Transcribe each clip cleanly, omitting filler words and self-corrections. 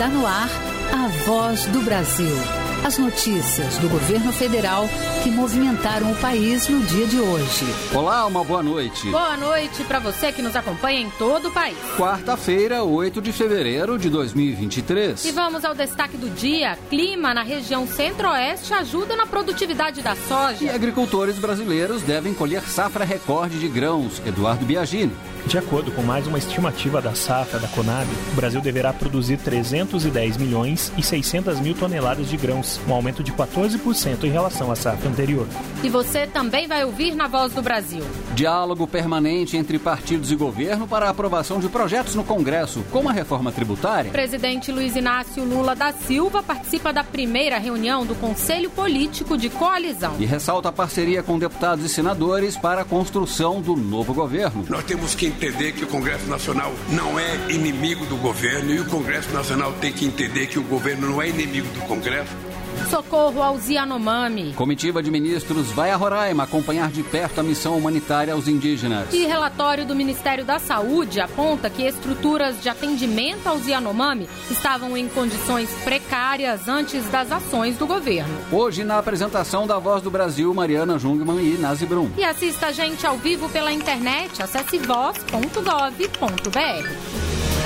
Está no ar a Voz do Brasil. As notícias do governo federal que movimentaram o país no dia de hoje. Olá, uma boa noite. Boa noite para você que nos acompanha em todo o país. Quarta-feira, 8 de fevereiro de 2023. E vamos ao destaque do dia. Clima na região centro-oeste ajuda na produtividade da soja. E agricultores brasileiros devem colher safra recorde de grãos. Eduardo Biagini. De acordo com mais uma estimativa da safra da Conab, o Brasil deverá produzir 310 milhões e 600 mil toneladas de grãos, um aumento de 14% em relação à safra anterior. E você também vai ouvir na Voz do Brasil. Diálogo permanente entre partidos e governo para a aprovação de projetos no Congresso, como a reforma tributária. O presidente Luiz Inácio Lula da Silva participa da primeira reunião do Conselho Político de Coalizão. E ressalta a parceria com deputados e senadores para a construção do novo governo. Nós temos que entender que o Congresso Nacional não é inimigo do governo e o Congresso Nacional tem que entender que o governo não é inimigo do Congresso. Socorro aos Yanomami. Comitiva de ministros vai a Roraima acompanhar de perto a missão humanitária aos indígenas. E relatório do Ministério da Saúde aponta que estruturas de atendimento aos Yanomami estavam em condições precárias antes das ações do governo. Hoje, na apresentação da Voz do Brasil, Mariana Jungmann e Nazi Brum. E assista a gente ao vivo pela internet, acesse voz.gov.br.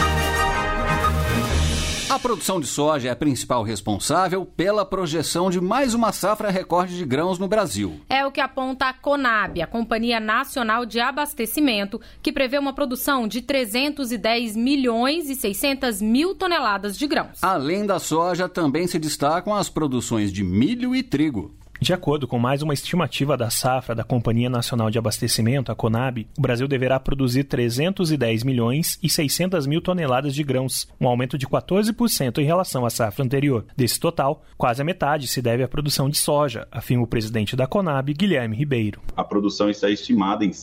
A produção de soja é a principal responsável pela projeção de mais uma safra recorde de grãos no Brasil. É o que aponta a Conab, a Companhia Nacional de Abastecimento, que prevê uma produção de 310 milhões e 600 mil toneladas de grãos. Além da soja, também se destacam as produções de milho e trigo. De acordo com mais uma estimativa da safra da Companhia Nacional de Abastecimento, a Conab, o Brasil deverá produzir 310 milhões e 600 mil toneladas de grãos, um aumento de 14% em relação à safra anterior. Desse total, quase a metade se deve à produção de soja, afirma o presidente da Conab, Guilherme Ribeiro. A produção está estimada em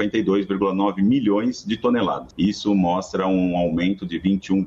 152,9 milhões de toneladas. Isso mostra um aumento de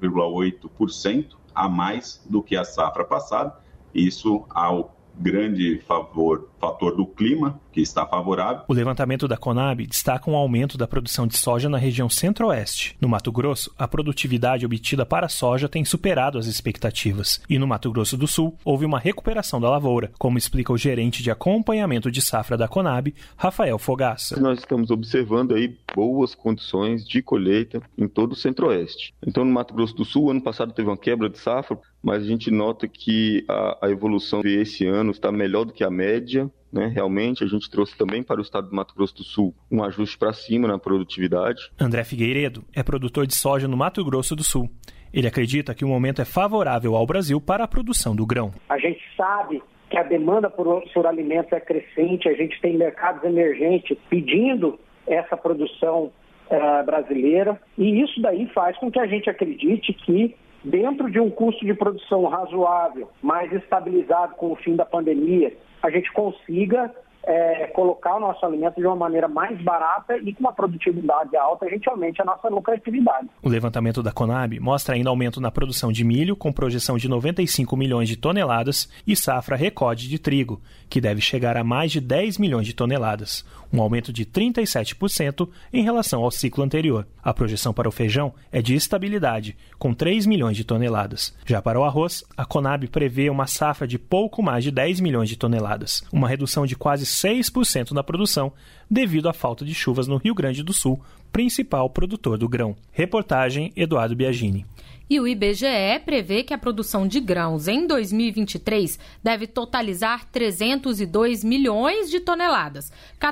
21,8% a mais do que a safra passada. Isso ao grande fator do clima, que está favorável. O levantamento da Conab destaca um aumento da produção de soja na região centro-oeste. No Mato Grosso, a produtividade obtida para a soja tem superado as expectativas. E no Mato Grosso do Sul, houve uma recuperação da lavoura, como explica o gerente de acompanhamento de safra da Conab, Rafael Fogaça. Nós estamos observando aí boas condições de colheita em todo o centro-oeste. Então, no Mato Grosso do Sul, ano passado teve uma quebra de safra, mas a gente nota que a evolução desse ano está melhor do que a média. Realmente, a gente trouxe também para o estado do Mato Grosso do Sul um ajuste para cima na produtividade. André Figueiredo é produtor de soja no Mato Grosso do Sul. Ele acredita que o momento é favorável ao Brasil para a produção do grão. A gente sabe que a demanda por alimentos é crescente, a gente tem mercados emergentes pedindo essa produção brasileira, e isso daí faz com que a gente acredite que dentro de um custo de produção razoável, mais estabilizado com o fim da pandemia, a gente consiga colocar o nosso alimento de uma maneira mais barata e com uma produtividade alta, a gente aumente a nossa lucratividade. O levantamento da Conab mostra ainda aumento na produção de milho, com projeção de 95 milhões de toneladas, e safra recorde de trigo, que deve chegar a mais de 10 milhões de toneladas, um aumento de 37% em relação ao ciclo anterior. A projeção para o feijão é de estabilidade, com 3 milhões de toneladas. Já para o arroz, a Conab prevê uma safra de pouco mais de 10 milhões de toneladas, uma redução de quase 6% na produção, devido à falta de chuvas no Rio Grande do Sul, principal produtor do grão. Reportagem Eduardo Biagini. E o IBGE prevê que a produção de grãos em 2023 deve totalizar 302 milhões de toneladas,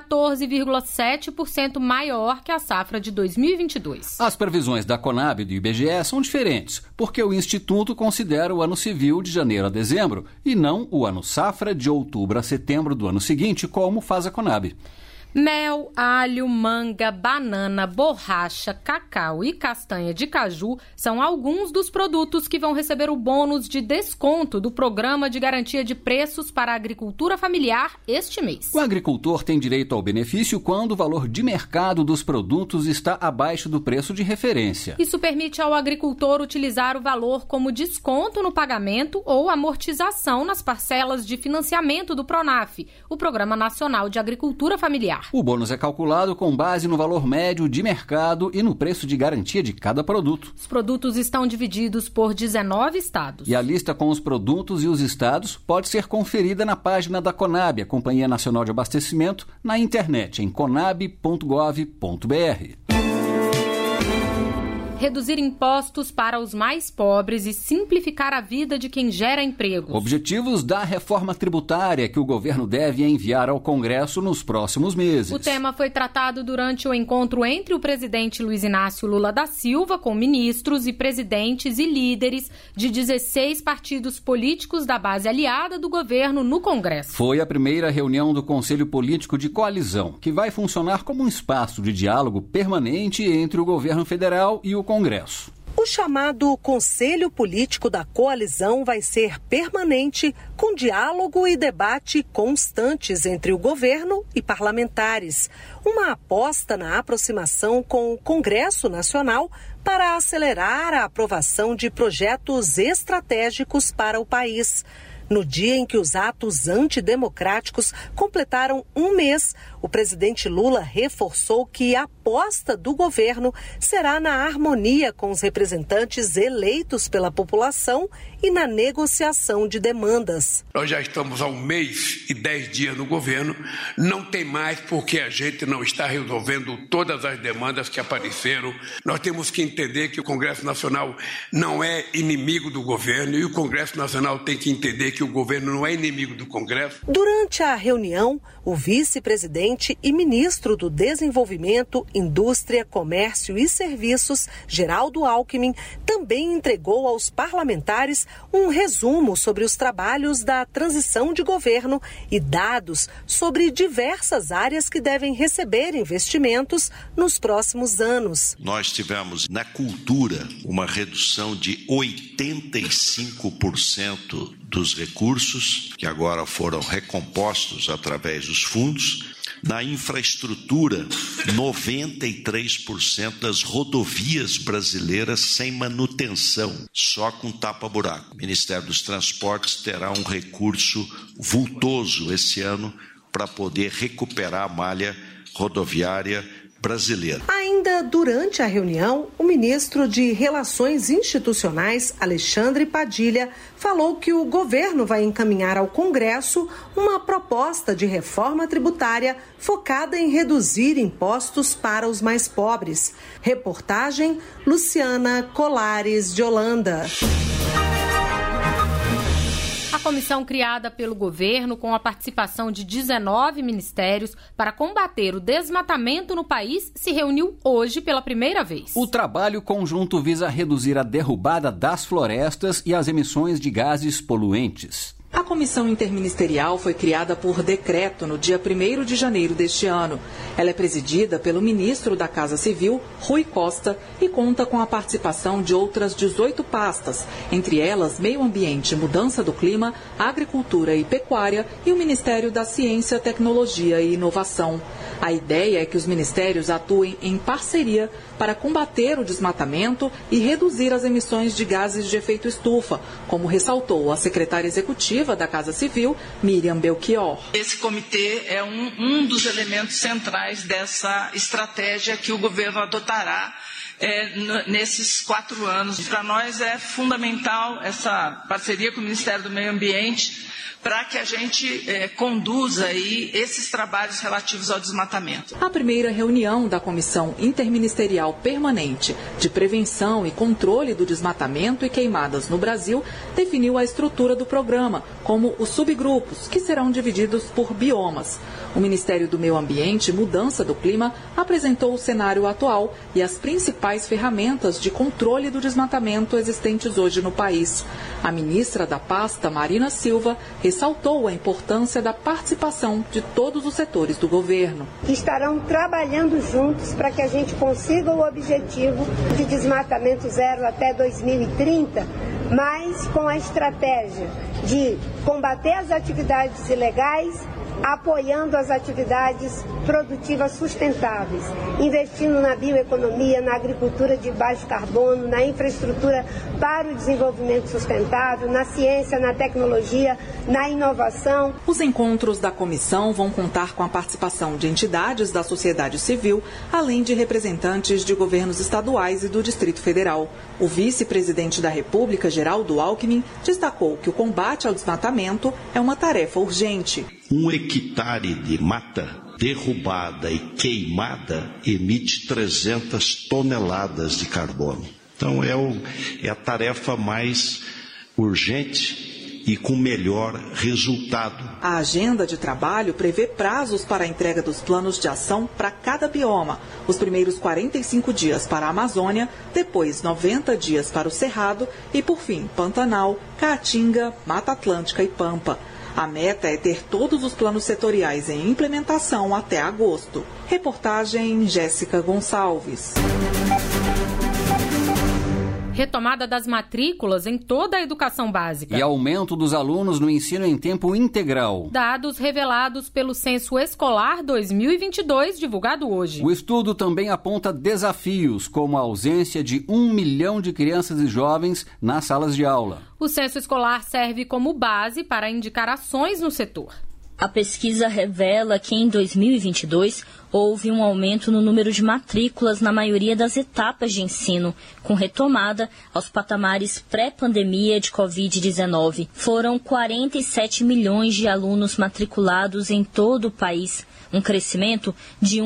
14,7% maior que a safra de 2022. As previsões da Conab e do IBGE são diferentes, porque o Instituto considera o ano civil de janeiro a dezembro e não o ano safra de outubro a setembro do ano seguinte, como faz a Conab. Mel, alho, manga, banana, borracha, cacau e castanha de caju são alguns dos produtos que vão receber o bônus de desconto do Programa de Garantia de Preços para a Agricultura Familiar este mês. O agricultor tem direito ao benefício quando o valor de mercado dos produtos está abaixo do preço de referência. Isso permite ao agricultor utilizar o valor como desconto no pagamento ou amortização nas parcelas de financiamento do PRONAF, o Programa Nacional de Agricultura Familiar. familiar. O bônus é calculado com base no valor médio de mercado e no preço de garantia de cada produto. Os produtos estão divididos por 19 estados. E a lista com os produtos e os estados pode ser conferida na página da Conab, a Companhia Nacional de Abastecimento, na internet em conab.gov.br. Reduzir impostos para os mais pobres e simplificar a vida de quem gera empregos. Objetivos da reforma tributária que o governo deve enviar ao Congresso nos próximos meses. O tema foi tratado durante o encontro entre o presidente Luiz Inácio Lula da Silva com ministros e presidentes e líderes de 16 partidos políticos da base aliada do governo no Congresso. Foi a primeira reunião do Conselho Político de Coalizão, que vai funcionar como um espaço de diálogo permanente entre o governo federal e o Congresso. O chamado Conselho Político da Coalizão vai ser permanente, com diálogo e debate constantes entre o governo e parlamentares. Uma aposta na aproximação com o Congresso Nacional para acelerar a aprovação de projetos estratégicos para o país. No dia em que os atos antidemocráticos completaram um mês, o presidente Lula reforçou que a aposta do governo será na harmonia com os representantes eleitos pela população e na negociação de demandas. Nós já estamos há 1 mês e 10 dias no governo, não tem mais porque a gente não está resolvendo todas as demandas que apareceram. Nós temos que entender que o Congresso Nacional não é inimigo do governo e o Congresso Nacional tem que entender que o governo não é inimigo do Congresso. Durante a reunião, o vice-presidente e ministro do Desenvolvimento, Indústria, Comércio e Serviços, Geraldo Alckmin, também entregou aos parlamentares um resumo sobre os trabalhos da transição de governo e dados sobre diversas áreas que devem receber investimentos nos próximos anos. Nós tivemos na cultura uma redução de 85% dos recursos, que agora foram recompostos através dos fundos. Na infraestrutura, 93% das rodovias brasileiras sem manutenção, só com tapa-buraco. O Ministério dos Transportes terá um recurso vultoso esse ano para poder recuperar a malha rodoviária brasileira. Ainda durante a reunião, o ministro de Relações Institucionais, Alexandre Padilha, falou que o governo vai encaminhar ao Congresso uma proposta de reforma tributária focada em reduzir impostos para os mais pobres. Reportagem Luciana Colares de Holanda. A comissão criada pelo governo, com a participação de 19 ministérios para combater o desmatamento no país, se reuniu hoje pela primeira vez. O trabalho conjunto visa reduzir a derrubada das florestas e as emissões de gases poluentes. A comissão interministerial foi criada por decreto no dia 1º de janeiro deste ano. Ela é presidida pelo ministro da Casa Civil, Rui Costa, e conta com a participação de outras 18 pastas, entre elas Meio Ambiente, Mudança do Clima, Agricultura e Pecuária e o Ministério da Ciência, Tecnologia e Inovação. A ideia é que os ministérios atuem em parceria para combater o desmatamento e reduzir as emissões de gases de efeito estufa, como ressaltou a secretária executiva da Casa Civil, Miriam Belchior. Esse comitê é um dos elementos centrais dessa estratégia que o governo adotará nesses 4 anos. Para nós é fundamental essa parceria com o Ministério do Meio Ambiente para que a gente conduza aí esses trabalhos relativos ao desmatamento. A primeira reunião da Comissão Interministerial Permanente de Prevenção e Controle do Desmatamento e Queimadas no Brasil definiu a estrutura do programa, como os subgrupos, que serão divididos por biomas. O Ministério do Meio Ambiente e Mudança do Clima apresentou o cenário atual e as principais ferramentas de controle do desmatamento existentes hoje no país. A ministra da pasta, Marina Silva, ressaltou a importância da participação de todos os setores do governo. Estarão trabalhando juntos para que a gente consiga o objetivo de desmatamento zero até 2030, mas com a estratégia de combater as atividades ilegais, apoiando as atividades produtivas sustentáveis, investindo na bioeconomia, na agricultura de baixo carbono, na infraestrutura para o desenvolvimento sustentável, na ciência, na tecnologia, na inovação. Os encontros da comissão vão contar com a participação de entidades da sociedade civil, além de representantes de governos estaduais e do Distrito Federal. O vice-presidente da República, Geraldo Alckmin, destacou que o combate ao desmatamento é uma tarefa urgente. 1 hectare de mata derrubada e queimada emite 300 toneladas de carbono. Então é a tarefa mais urgente e com melhor resultado. A agenda de trabalho prevê prazos para a entrega dos planos de ação para cada bioma. Os primeiros 45 dias para a Amazônia, depois 90 dias para o Cerrado e, por fim, Pantanal, Caatinga, Mata Atlântica e Pampa. A meta é ter todos os planos setoriais em implementação até agosto. Reportagem Jéssica Gonçalves. Retomada das matrículas em toda a educação básica. E aumento dos alunos no ensino em tempo integral. Dados revelados pelo Censo Escolar 2022, divulgado hoje. O estudo também aponta desafios, como a ausência de 1 milhão de crianças e jovens nas salas de aula. O censo escolar serve como base para indicar ações no setor. A pesquisa revela que em 2022 houve um aumento no número de matrículas na maioria das etapas de ensino, com retomada aos patamares pré-pandemia de Covid-19. Foram 47 milhões de alunos matriculados em todo o país, um crescimento de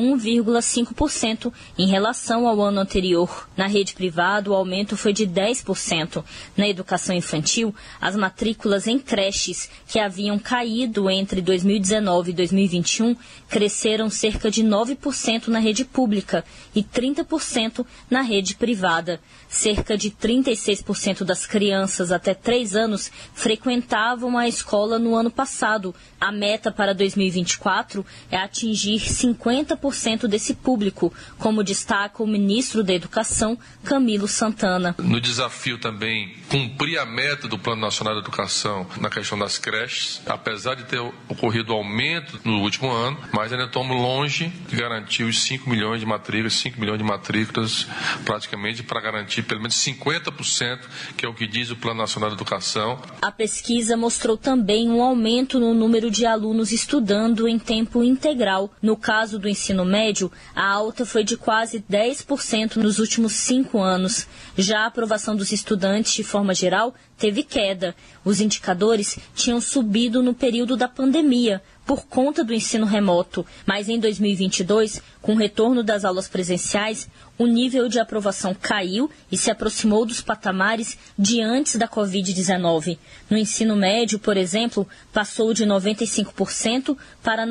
1,5% em relação ao ano anterior. Na rede privada, o aumento foi de 10%. Na educação infantil, as matrículas em creches, que haviam caído entre 2019 e 2021, cresceram cerca de 9% na rede pública e 30% na rede privada. Cerca de 36% das crianças até 3 anos frequentavam a escola no ano passado. A meta para 2024 é atingir 50% desse público, como destaca o ministro da Educação, Camilo Santana. No desafio também, cumprir a meta do Plano Nacional de Educação na questão das creches, apesar de ter ocorrido aumento no último ano, mas ainda estamos longe de garantir os 5 milhões de matrículas praticamente para garantir pelo menos 50%, que é o que diz o Plano Nacional de Educação. A pesquisa mostrou também um aumento no número de alunos estudando em tempo integral. No caso do ensino médio, a alta foi de quase 10% nos últimos 5 anos. Já a aprovação dos estudantes, de forma geral, teve queda. Os indicadores tinham subido no período da pandemia, por conta do ensino remoto, mas em 2022, com o retorno das aulas presenciais, o nível de aprovação caiu e se aproximou dos patamares de antes da Covid-19. No ensino médio, por exemplo, passou de 95% para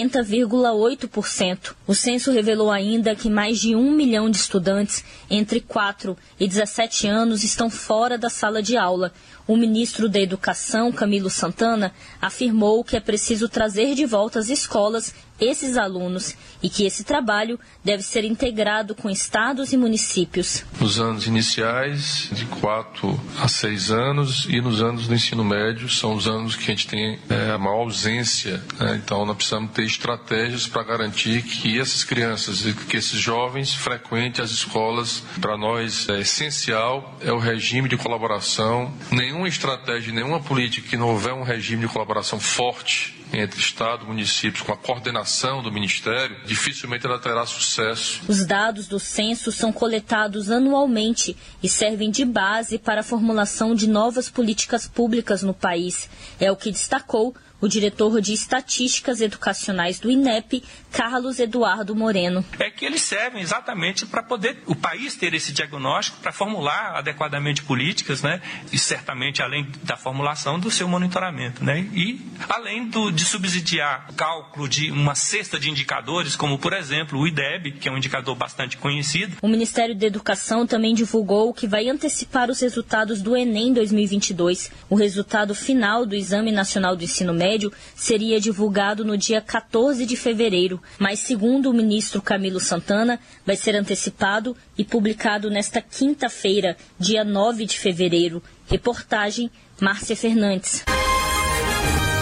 90,8%. O censo revelou ainda que mais de 1 milhão de estudantes entre 4 e 17 anos estão fora da sala de aula. O ministro da Educação, Camilo Santana, afirmou que é preciso trazer de volta às escolas esses alunos e que esse trabalho deve ser integrado com estados e municípios. Nos anos iniciais, de 4 a 6 anos, e nos anos do ensino médio, são os anos que a gente tem a maior ausência, né? Então nós precisamos ter estratégias para garantir que essas crianças e que esses jovens frequentem as escolas. Para nós é essencial o regime de colaboração. Nenhuma estratégia, nenhuma política que não houver um regime de colaboração forte entre Estado e municípios, com a coordenação do Ministério, dificilmente ela terá sucesso. Os dados do censo são coletados anualmente e servem de base para a formulação de novas políticas públicas no país. É o que destacou o diretor de Estatísticas Educacionais do INEP, Carlos Eduardo Moreno. É que eles servem exatamente para poder o país ter esse diagnóstico, para formular adequadamente políticas, né? E certamente além da formulação do seu monitoramento, né? E além de subsidiar o cálculo de uma cesta de indicadores, como por exemplo o IDEB, que é um indicador bastante conhecido. O Ministério da Educação também divulgou que vai antecipar os resultados do Enem 2022. O resultado final do Exame Nacional do Ensino Médio seria divulgado no dia 14 de fevereiro, mas segundo o ministro Camilo Santana, vai ser antecipado e publicado nesta quinta-feira, dia 9 de fevereiro. Reportagem Márcia Fernandes.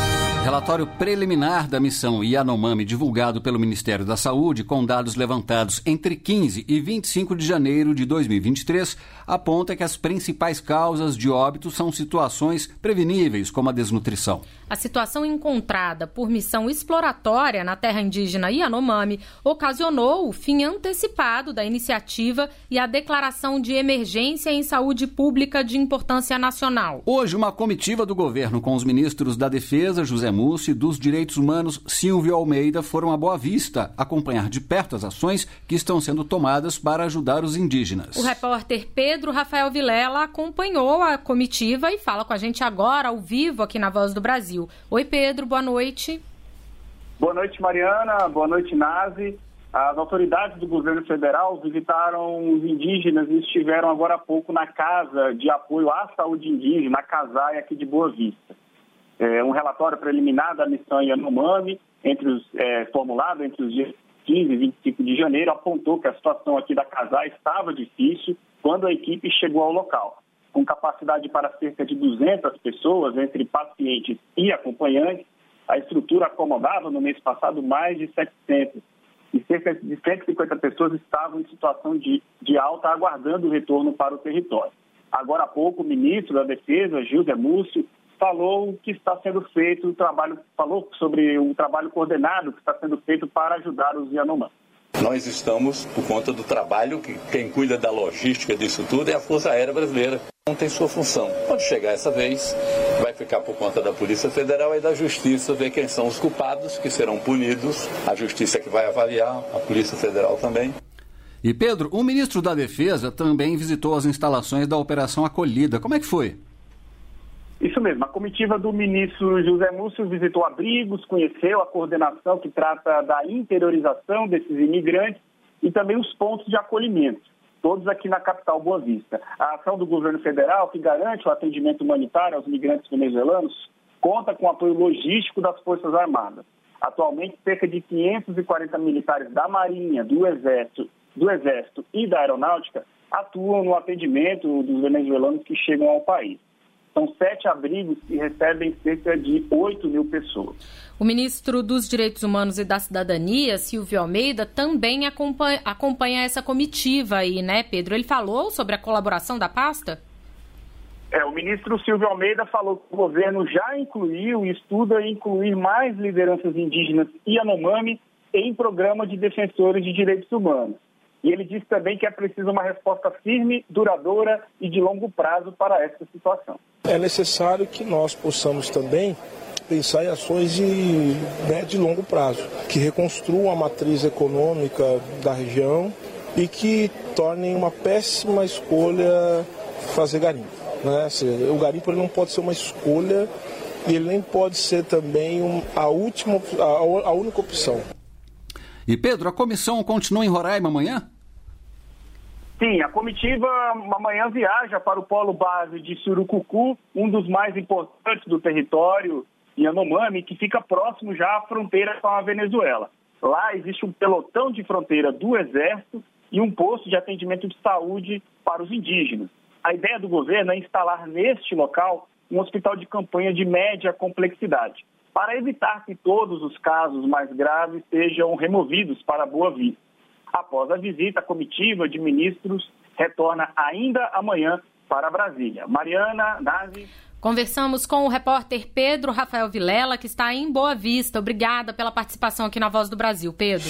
Relatório preliminar da missão Yanomami divulgado pelo Ministério da Saúde, com dados levantados entre 15 e 25 de janeiro de 2023, aponta que as principais causas de óbito são situações preveníveis, como a desnutrição. A situação encontrada por missão exploratória na terra indígena Yanomami ocasionou o fim antecipado da iniciativa e a declaração de emergência em saúde pública de importância nacional. Hoje, uma comitiva do governo com os ministros da Defesa, José Múcio, e dos Direitos Humanos, Silvio Almeida, foram a Boa Vista acompanhar de perto as ações que estão sendo tomadas para ajudar os indígenas. O repórter Pedro Rafael Vilela acompanhou a comitiva e fala com a gente agora, ao vivo, aqui na Voz do Brasil. Oi, Pedro, boa noite. Boa noite, Mariana. Boa noite, Nazi. As autoridades do governo federal visitaram os indígenas e estiveram agora há pouco na Casa de Apoio à Saúde Indígena, a CASAI, aqui de Boa Vista. Um relatório preliminar da missão Yanomami, formulado entre os dias 15 e 25 de janeiro, apontou que a situação aqui da CASAI estava difícil quando a equipe chegou ao local. Com capacidade para cerca de 200 pessoas, entre pacientes e acompanhantes, a estrutura acomodava no mês passado mais de 700. E cerca de 150 pessoas estavam em situação de alta, aguardando o retorno para o território. Agora há pouco, o ministro da Defesa, José Múcio, falou que está sendo feito falou sobre o trabalho coordenado que está sendo feito para ajudar os Yanomami. Nós estamos, por conta do trabalho, que quem cuida da logística disso tudo é a Força Aérea Brasileira. Não tem sua função. Quando chegar essa vez, vai ficar por conta da Polícia Federal e da Justiça ver quem são os culpados, que serão punidos. A Justiça que vai avaliar, a Polícia Federal também. E Pedro, o ministro da Defesa também visitou as instalações da Operação Acolhida. Como é que foi? Isso mesmo, a comitiva do ministro José Múcio visitou abrigos, conheceu a coordenação que trata da interiorização desses imigrantes e também os pontos de acolhimento, todos aqui na capital Boa Vista. A ação do governo federal, que garante o atendimento humanitário aos migrantes venezuelanos, conta com o apoio logístico das Forças Armadas. Atualmente, cerca de 540 militares da Marinha, do Exército e da Aeronáutica atuam no atendimento dos venezuelanos que chegam ao país. São 7 abrigos que recebem cerca de 8 mil pessoas. O ministro dos Direitos Humanos e da Cidadania, Silvio Almeida, também acompanha essa comitiva aí, né, Pedro? Ele falou sobre a colaboração da pasta? O ministro Silvio Almeida falou que o governo já incluiu e estuda incluir mais lideranças indígenas Yanomami em programa de defensores de direitos humanos. E ele disse também que é preciso uma resposta firme, duradoura e de longo prazo para essa situação. É necessário que nós possamos também pensar em ações de longo prazo, que reconstruam a matriz econômica da região e que tornem uma péssima escolha fazer garimpo. Né? O garimpo ele não pode ser uma escolha e ele nem pode ser também a única opção. E Pedro, a comissão continua em Roraima amanhã? Sim, a comitiva amanhã viaja para o polo base de Surucucu, um dos mais importantes do território Yanomami, que fica próximo já à fronteira com a Venezuela. Lá existe um pelotão de fronteira do Exército e um posto de atendimento de saúde para os indígenas. A ideia do governo é instalar neste local um hospital de campanha de média complexidade, para evitar que todos os casos mais graves sejam removidos para Boa Vista. Após a visita, a comitiva de ministros retorna ainda amanhã para Brasília. Mariana, Nazi. Conversamos com o repórter Pedro Rafael Vilela, que está em Boa Vista. Obrigada pela participação aqui na Voz do Brasil, Pedro.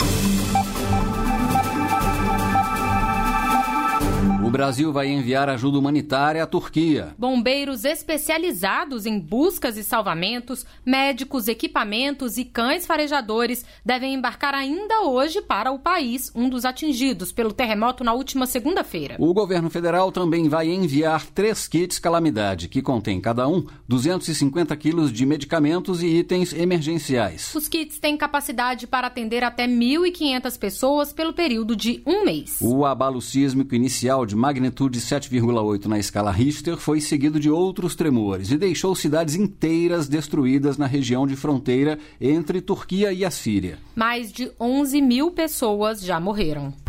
O Brasil vai enviar ajuda humanitária à Turquia. Bombeiros especializados em buscas e salvamentos, médicos, equipamentos e cães farejadores devem embarcar ainda hoje para o país, um dos atingidos pelo terremoto na última segunda-feira. O governo federal também vai enviar 3 kits calamidade, que contêm cada um 250 quilos de medicamentos e itens emergenciais. Os kits têm capacidade para atender até 1.500 pessoas pelo período de um mês. O abalo sísmico inicial de magnitude 7,8 na escala Richter foi seguido de outros tremores e deixou cidades inteiras destruídas na região de fronteira entre Turquia e a Síria. Mais de 11 mil pessoas já morreram.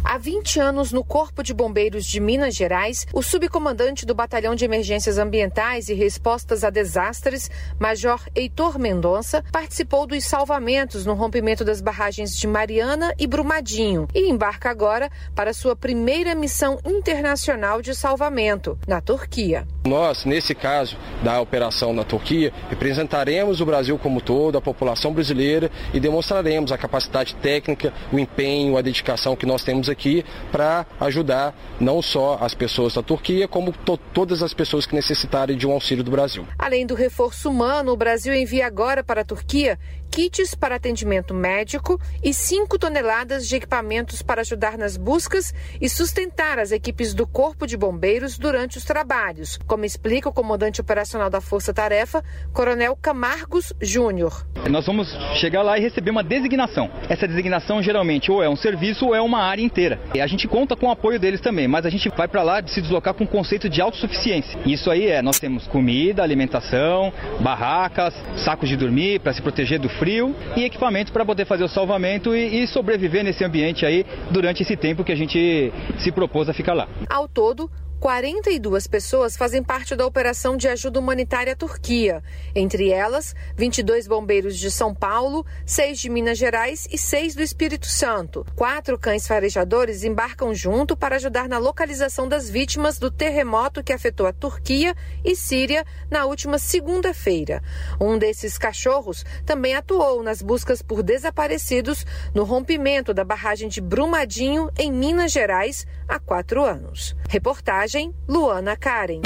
Há 20 anos, no Corpo de Bombeiros de Minas Gerais, o subcomandante do Batalhão de Emergências Ambientais e Respostas a Desastres, Major Heitor Mendonça, participou dos salvamentos no rompimento das barragens de Mariana e Brumadinho e embarca agora para sua primeira missão internacional de salvamento, na Turquia. Nós, nesse caso da operação na Turquia, representaremos o Brasil como todo, a população brasileira, e demonstraremos a capacidade técnica, o empenho, a dedicação que nós temos aqui para ajudar não só as pessoas da Turquia, como todas as pessoas que necessitarem de um auxílio do Brasil. Além do reforço humano, o Brasil envia agora para a Turquia kits para atendimento médico e 5 toneladas de equipamentos para ajudar nas buscas e sustentar as equipes do Corpo de Bombeiros durante os trabalhos, como explica o comandante operacional da Força Tarefa, Coronel Camargos Júnior. Nós vamos chegar lá e receber uma designação. Essa designação geralmente ou é um serviço ou é uma área inteira. E a gente conta com o apoio deles também, mas a gente vai para lá de se deslocar com o conceito de autossuficiência. Isso aí nós temos comida, alimentação, barracas, sacos de dormir para se proteger do frio e equipamento para poder fazer o salvamento e sobreviver nesse ambiente aí durante esse tempo que a gente se propôs a ficar lá. Ao todo, 42 pessoas fazem parte da operação de ajuda humanitária à Turquia. Entre elas, 22 bombeiros de São Paulo, 6 de Minas Gerais e 6 do Espírito Santo. 4 cães farejadores embarcam junto para ajudar na localização das vítimas do terremoto que afetou a Turquia e Síria na última segunda-feira. Um desses cachorros também atuou nas buscas por desaparecidos no rompimento da barragem de Brumadinho, em Minas Gerais, há 4 anos. Reportagem Luana Karen.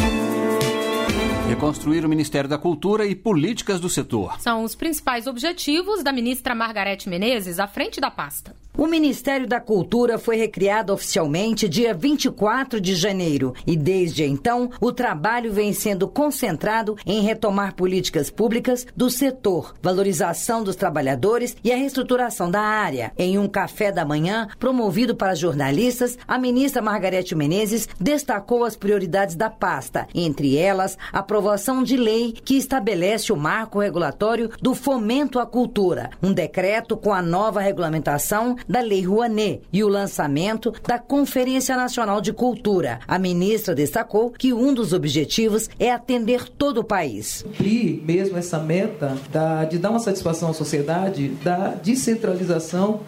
Reconstruir o Ministério da Cultura e políticas do setor. São os principais objetivos da ministra Margarete Menezes à frente da pasta. O Ministério da Cultura foi recriado oficialmente dia 24 de janeiro e, desde então, o trabalho vem sendo concentrado em retomar políticas públicas do setor, valorização dos trabalhadores e a reestruturação da área. Em um café da manhã promovido para jornalistas, a ministra Margarete Menezes destacou as prioridades da pasta, entre elas a aprovação de lei que estabelece o marco regulatório do fomento à cultura, um decreto com a nova regulamentação da Lei Rouanet e o lançamento da Conferência Nacional de Cultura. A ministra destacou que um dos objetivos é atender todo o país. Cumprir mesmo essa meta de dar uma satisfação à sociedade da descentralização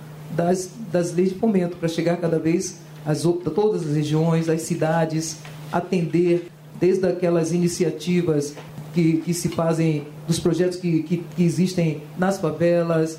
das leis de fomento para chegar cada vez a todas as regiões, as cidades, atender desde aquelas iniciativas que se fazem, dos projetos que existem nas favelas,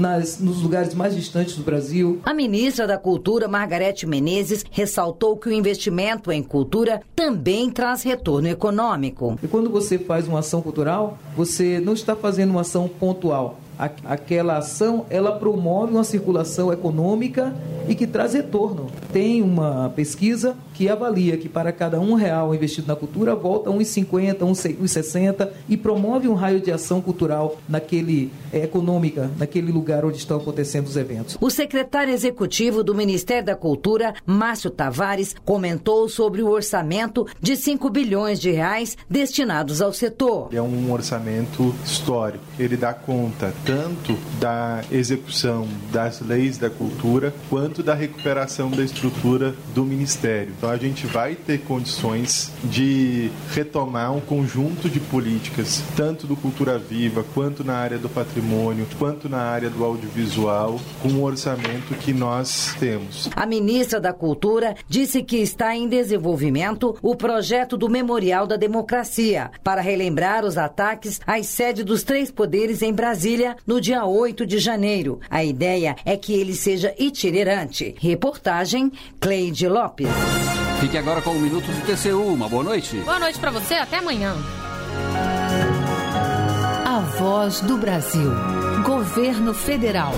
nos lugares mais distantes do Brasil. A ministra da Cultura, Margarete Menezes, ressaltou que o investimento em cultura também traz retorno econômico. E quando você faz uma ação cultural, você não está fazendo uma ação pontual. Aquela ação, ela promove uma circulação econômica e que traz retorno. Tem uma pesquisa que avalia que para cada R$1 investido na cultura, volta R$1,50, R$1,60 e promove um raio de ação cultural econômica, naquele lugar onde estão acontecendo os eventos. O secretário executivo do Ministério da Cultura, Márcio Tavares, comentou sobre o orçamento de R$5 bilhões destinados ao setor. É um orçamento histórico. Ele dá conta tanto da execução das leis da cultura, quanto da recuperação da estrutura do Ministério. Então a gente vai ter condições de retomar um conjunto de políticas, tanto do Cultura Viva, quanto na área do patrimônio, quanto na área do audiovisual, com o orçamento que nós temos. A ministra da Cultura disse que está em desenvolvimento o projeto do Memorial da Democracia, para relembrar os ataques às sedes dos 3 poderes em Brasília, no dia 8 de janeiro. A ideia é que ele seja itinerante. Reportagem Cleide Lopes. Fique agora com o Minuto do TCU. Uma boa noite. Boa noite para você. Até amanhã. A Voz do Brasil. Governo Federal.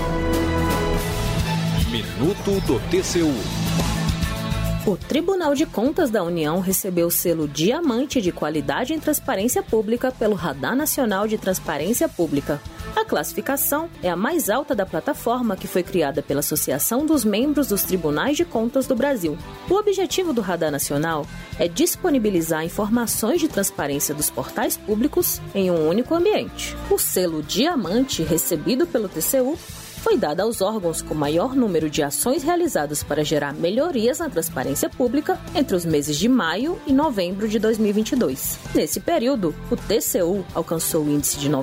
Minuto do TCU. O Tribunal de Contas da União recebeu o selo Diamante de Qualidade em Transparência Pública pelo Radar Nacional de Transparência Pública. A classificação é a mais alta da plataforma, que foi criada pela Associação dos Membros dos Tribunais de Contas do Brasil. O objetivo do Radar Nacional é disponibilizar informações de transparência dos portais públicos em um único ambiente. O selo Diamante, recebido pelo TCU, foi dada aos órgãos com maior número de ações realizadas para gerar melhorias na transparência pública entre os meses de maio e novembro de 2022. Nesse período, o TCU alcançou o índice de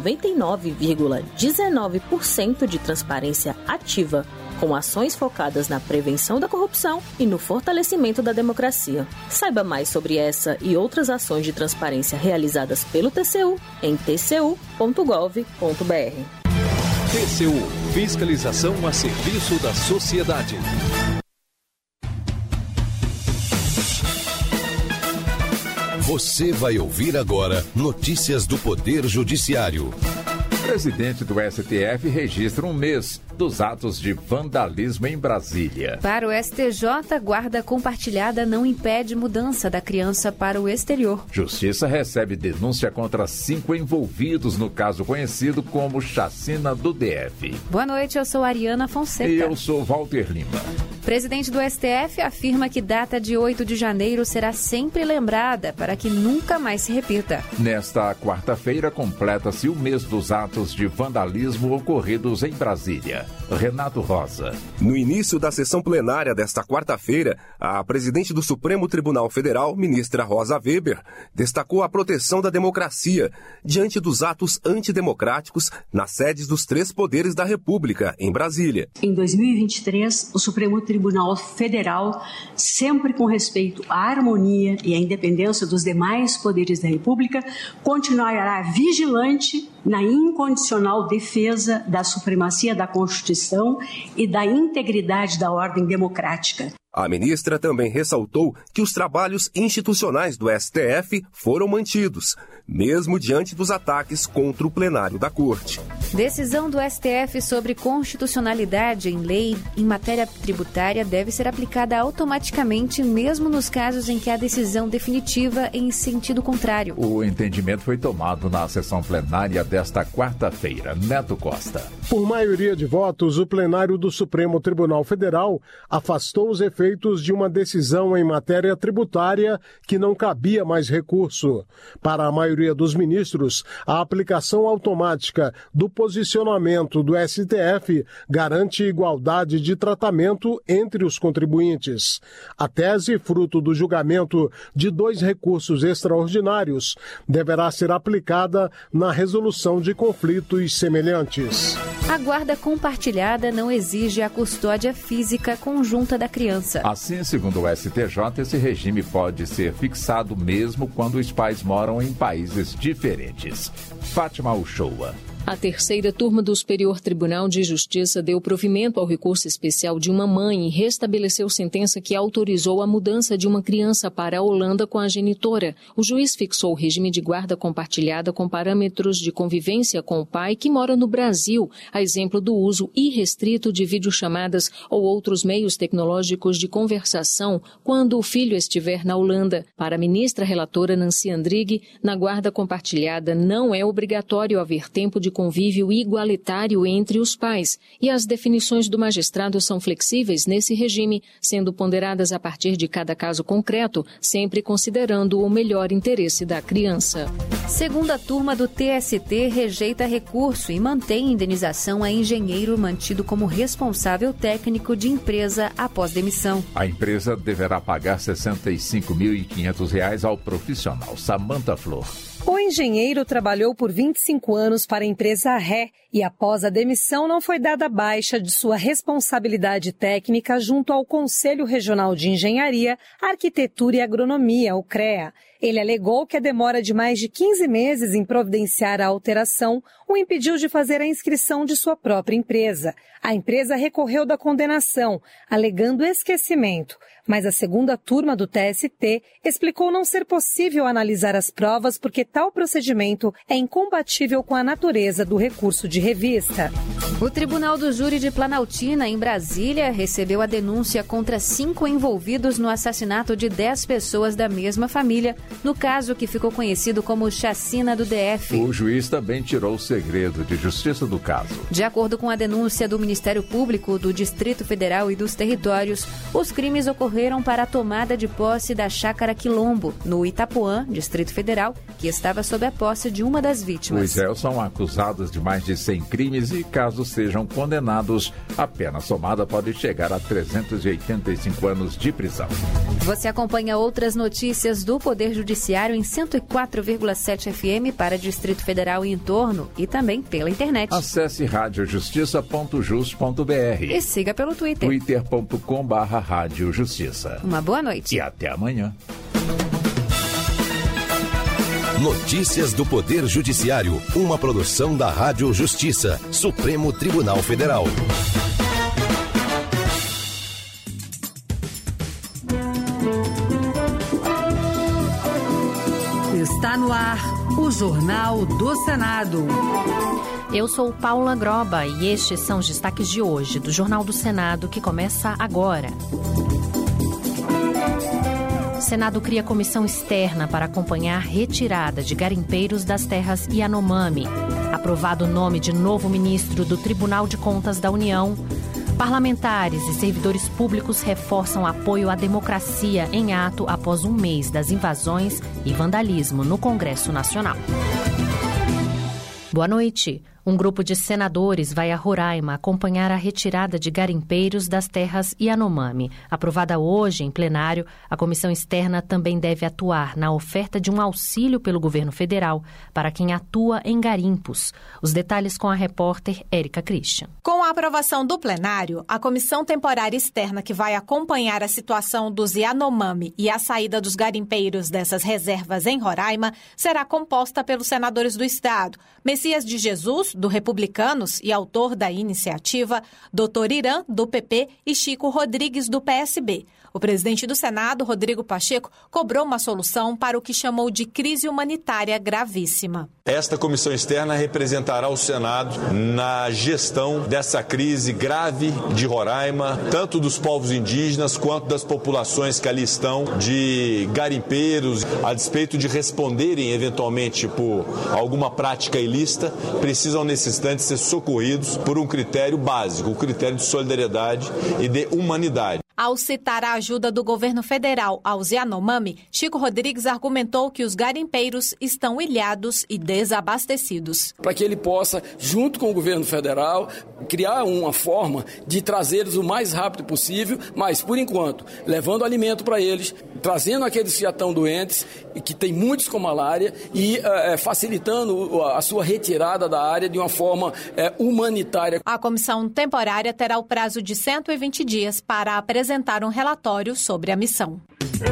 99,19% de transparência ativa, com ações focadas na prevenção da corrupção e no fortalecimento da democracia. Saiba mais sobre essa e outras ações de transparência realizadas pelo TCU em tcu.gov.br. TCU – Fiscalização a serviço da sociedade. Você vai ouvir agora notícias do Poder Judiciário. O presidente do STF registra um mês dos atos de vandalismo em Brasília. Para o STJ, guarda compartilhada não impede mudança da criança para o exterior. Justiça recebe denúncia contra 5 envolvidos no caso conhecido como Chacina do DF. Boa noite, eu sou Ariana Fonseca. E eu sou Walter Lima. Presidente do STF afirma que data de 8 de janeiro será sempre lembrada para que nunca mais se repita. Nesta quarta-feira, completa-se o mês dos atos de vandalismo ocorridos em Brasília. Renato Rosa. No início da sessão plenária desta quarta-feira, a presidente do Supremo Tribunal Federal, ministra Rosa Weber, destacou a proteção da democracia diante dos atos antidemocráticos nas sedes dos 3 poderes da República, em Brasília. Em 2023, o Supremo Tribunal Federal, sempre com respeito à harmonia e à independência dos demais poderes da República, continuará vigilante na incondicional defesa da supremacia da Constituição e da integridade da ordem democrática. A ministra também ressaltou que os trabalhos institucionais do STF foram mantidos, mesmo diante dos ataques contra o plenário da Corte. Decisão do STF sobre constitucionalidade em lei em matéria tributária deve ser aplicada automaticamente, mesmo nos casos em que há decisão definitiva em sentido contrário. O entendimento foi tomado na sessão plenária desta quarta-feira. Neto Costa. Por maioria de votos, o plenário do Supremo Tribunal Federal afastou os efeitos de uma decisão em matéria tributária que não cabia mais recurso. Para a maioria dos ministros, a aplicação automática do posicionamento do STF garante igualdade de tratamento entre os contribuintes. A tese, fruto do julgamento de 2 recursos extraordinários, deverá ser aplicada na resolução de conflitos semelhantes. A guarda compartilhada não exige a custódia física conjunta da criança. Assim, segundo o STJ, esse regime pode ser fixado mesmo quando os pais moram em países diferentes. Fátima Uchoa. A terceira turma do Superior Tribunal de Justiça deu provimento ao recurso especial de uma mãe e restabeleceu sentença que autorizou a mudança de uma criança para a Holanda com a genitora. O juiz fixou o regime de guarda compartilhada com parâmetros de convivência com o pai que mora no Brasil, a exemplo do uso irrestrito de videochamadas ou outros meios tecnológicos de conversação quando o filho estiver na Holanda. Para a ministra relatora Nancy Andrighi, na guarda compartilhada não é obrigatório haver tempo de convívio igualitário entre os pais, e as definições do magistrado são flexíveis nesse regime, sendo ponderadas a partir de cada caso concreto, sempre considerando o melhor interesse da criança. Segunda turma do TST rejeita recurso e mantém indenização a engenheiro mantido como responsável técnico de empresa após demissão. A empresa deverá pagar R$ 65.500 ao profissional. Samanta Flor. O engenheiro trabalhou por 25 anos para a empresa Ré e, após a demissão, não foi dada baixa de sua responsabilidade técnica junto ao Conselho Regional de Engenharia, Arquitetura e Agronomia, o CREA. Ele alegou que a demora de mais de 15 meses em providenciar a alteração o impediu de fazer a inscrição de sua própria empresa. A empresa recorreu da condenação, alegando esquecimento, mas a segunda turma do TST explicou não ser possível analisar as provas porque tal procedimento é incompatível com a natureza do recurso de revista. O Tribunal do Júri de Planaltina, em Brasília, recebeu a denúncia contra 5 envolvidos no assassinato de 10 pessoas da mesma família, no caso que ficou conhecido como Chacina do DF. O juiz também tirou o segredo de justiça do caso. De acordo com a denúncia do Ministério Público do Distrito Federal e dos Territórios, os crimes ocorreram para a tomada de posse da Chácara Quilombo, no Itapuã, Distrito Federal, que estava sob a posse de uma das vítimas. Os réus são acusados de mais de 100 crimes e, caso sejam condenados, a pena somada pode chegar a 385 anos de prisão. Você acompanha outras notícias do Poder Judiciário em 104,7 FM para Distrito Federal e entorno e também pela internet. Acesse radiojustiça.jus.br e siga pelo Twitter. twitter.com/radiojustiça. Uma boa noite. E até amanhã. Notícias do Poder Judiciário, uma produção da Rádio Justiça, Supremo Tribunal Federal. Está no ar o Jornal do Senado. Eu sou Paula Groba e estes são os destaques de hoje do Jornal do Senado, que começa agora. O Senado cria comissão externa para acompanhar a retirada de garimpeiros das terras Yanomami. Aprovado o nome de novo ministro do Tribunal de Contas da União. Parlamentares e servidores públicos reforçam apoio à democracia em ato após um mês das invasões e vandalismo no Congresso Nacional. Boa noite. Um grupo de senadores vai a Roraima acompanhar a retirada de garimpeiros das terras Yanomami. Aprovada hoje em plenário, a comissão externa também deve atuar na oferta de um auxílio pelo governo federal para quem atua em garimpos. Os detalhes com a repórter Érica Christian. Com a aprovação do plenário, a comissão temporária externa que vai acompanhar a situação dos Yanomami e a saída dos garimpeiros dessas reservas em Roraima será composta pelos senadores do Estado: Messias de Jesus, do Republicanos e autor da iniciativa, Dr. Irã, do PP e Chico Rodrigues, do PSB. O presidente do Senado, Rodrigo Pacheco, cobrou uma solução para o que chamou de crise humanitária gravíssima. Esta comissão externa representará o Senado na gestão dessa crise grave de Roraima, tanto dos povos indígenas quanto das populações que ali estão, de garimpeiros, a despeito de responderem eventualmente por alguma prática ilícita, precisam nesse instante ser socorridos por um critério básico, o critério de solidariedade e de humanidade. Ao citar a ajuda do governo federal aos Yanomami, Chico Rodrigues argumentou que os garimpeiros estão ilhados e desabastecidos. Para que ele possa, junto com o governo federal, criar uma forma de trazê-los o mais rápido possível, mas, por enquanto, levando alimento para eles, trazendo aqueles que já estão doentes, que tem muitos com malária, e facilitando a sua retirada da área de uma forma humanitária. A comissão temporária terá o prazo de 120 dias para apresentar um relatório sobre a missão.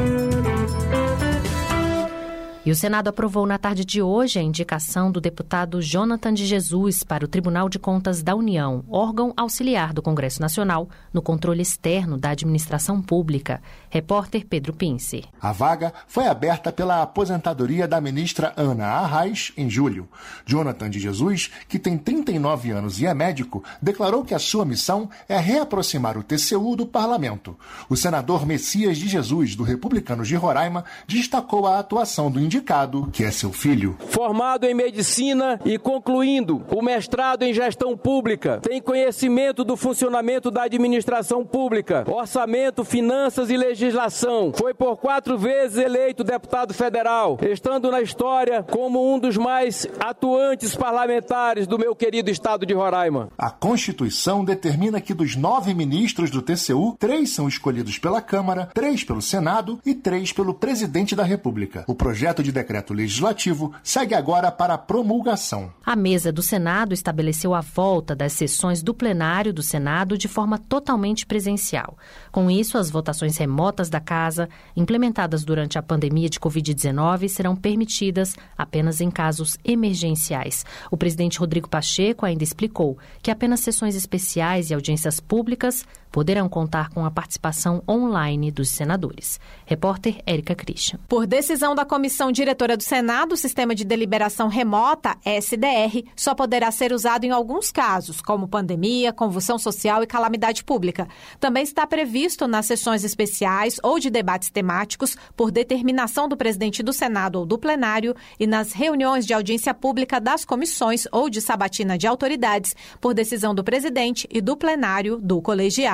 E o Senado aprovou na tarde de hoje a indicação do deputado Jonathan de Jesus para o Tribunal de Contas da União, órgão auxiliar do Congresso Nacional, no controle externo da administração pública. Repórter Pedro Pince. A vaga foi aberta pela aposentadoria da ministra Ana Arraes em julho. Jonathan de Jesus, que tem 39 anos e é médico, declarou que a sua missão é reaproximar o TCU do parlamento. O senador Messias de Jesus, do Republicanos de Roraima, destacou a atuação do indicado, que é seu filho. Formado em medicina e concluindo o mestrado em gestão pública, tem conhecimento do funcionamento da administração pública, orçamento, finanças e legislação. Foi por 4 vezes eleito deputado federal, estando na história como um dos mais atuantes parlamentares do meu querido estado de Roraima. A Constituição determina que dos 9 ministros do TCU, 3 são escolhidos pela Câmara, 3 pelo Senado e 3 pelo presidente da República. O projeto de decreto legislativo segue agora para a promulgação. A mesa do Senado estabeleceu a volta das sessões do plenário do Senado de forma totalmente presencial. Com isso, as votações remotas da Casa, implementadas durante a pandemia de Covid-19, serão permitidas apenas em casos emergenciais. O presidente Rodrigo Pacheco ainda explicou que apenas sessões especiais e audiências públicas poderão contar com a participação online dos senadores. Repórter Érica Christian. Por decisão da Comissão Diretora do Senado, o Sistema de Deliberação Remota, SDR, só poderá ser usado em alguns casos, como pandemia, convulsão social e calamidade pública. Também está previsto nas sessões especiais ou de debates temáticos, por determinação do presidente do Senado ou do plenário, e nas reuniões de audiência pública das comissões ou de sabatina de autoridades, por decisão do presidente e do plenário do colegiado.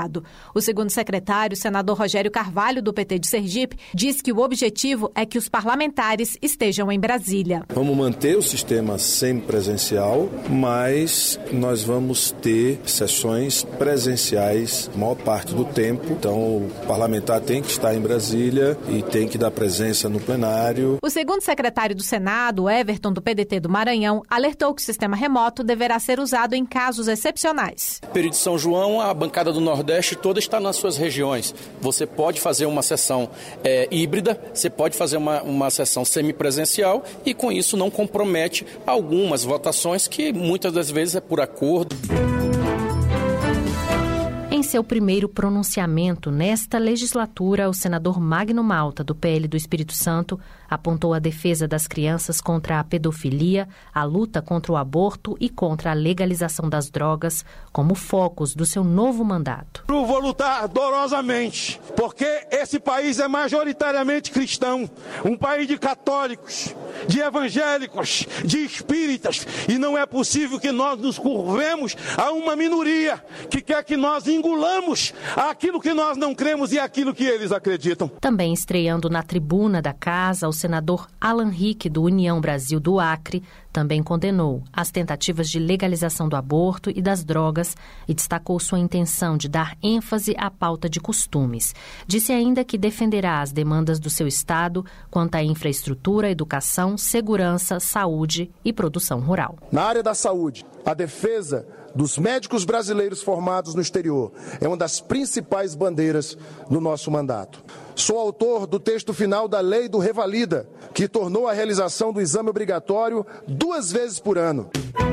Senado. O segundo secretário, o senador Rogério Carvalho, do PT de Sergipe, diz que o objetivo é que os parlamentares estejam em Brasília. Vamos manter o sistema semipresencial, mas nós vamos ter sessões presenciais a maior parte do tempo. Então, o parlamentar tem que estar em Brasília e tem que dar presença no plenário. O segundo secretário do Senado, Everton, do PDT do Maranhão, alertou que o sistema remoto deverá ser usado em casos excepcionais. Período de São João, a bancada do Nordeste toda está nas suas regiões. Você pode fazer uma sessão híbrida, você pode fazer uma sessão semipresencial e com isso não compromete algumas votações que muitas das vezes é por acordo. Em seu primeiro pronunciamento nesta legislatura, o senador Magno Malta, do PL do Espírito Santo, apontou a defesa das crianças contra a pedofilia, a luta contra o aborto e contra a legalização das drogas como focos do seu novo mandato. Eu vou lutar dolorosamente, porque esse país é majoritariamente cristão, um país de católicos, de evangélicos, de espíritas, e não é possível que nós nos curvemos a uma minoria que quer que nós engolamos aquilo que nós não cremos e aquilo que eles acreditam. Também estreando na tribuna da casa, o senador Alan Rick, do União Brasil do Acre, também condenou as tentativas de legalização do aborto e das drogas e destacou sua intenção de dar ênfase à pauta de costumes. Disse ainda que defenderá as demandas do seu estado quanto à infraestrutura, educação, segurança, saúde e produção rural. Na área da saúde, a defesa dos médicos brasileiros formados no exterior é uma das principais bandeiras do nosso mandato. Sou autor do texto final da Lei do Revalida, que tornou a realização do exame obrigatório 2 vezes por ano.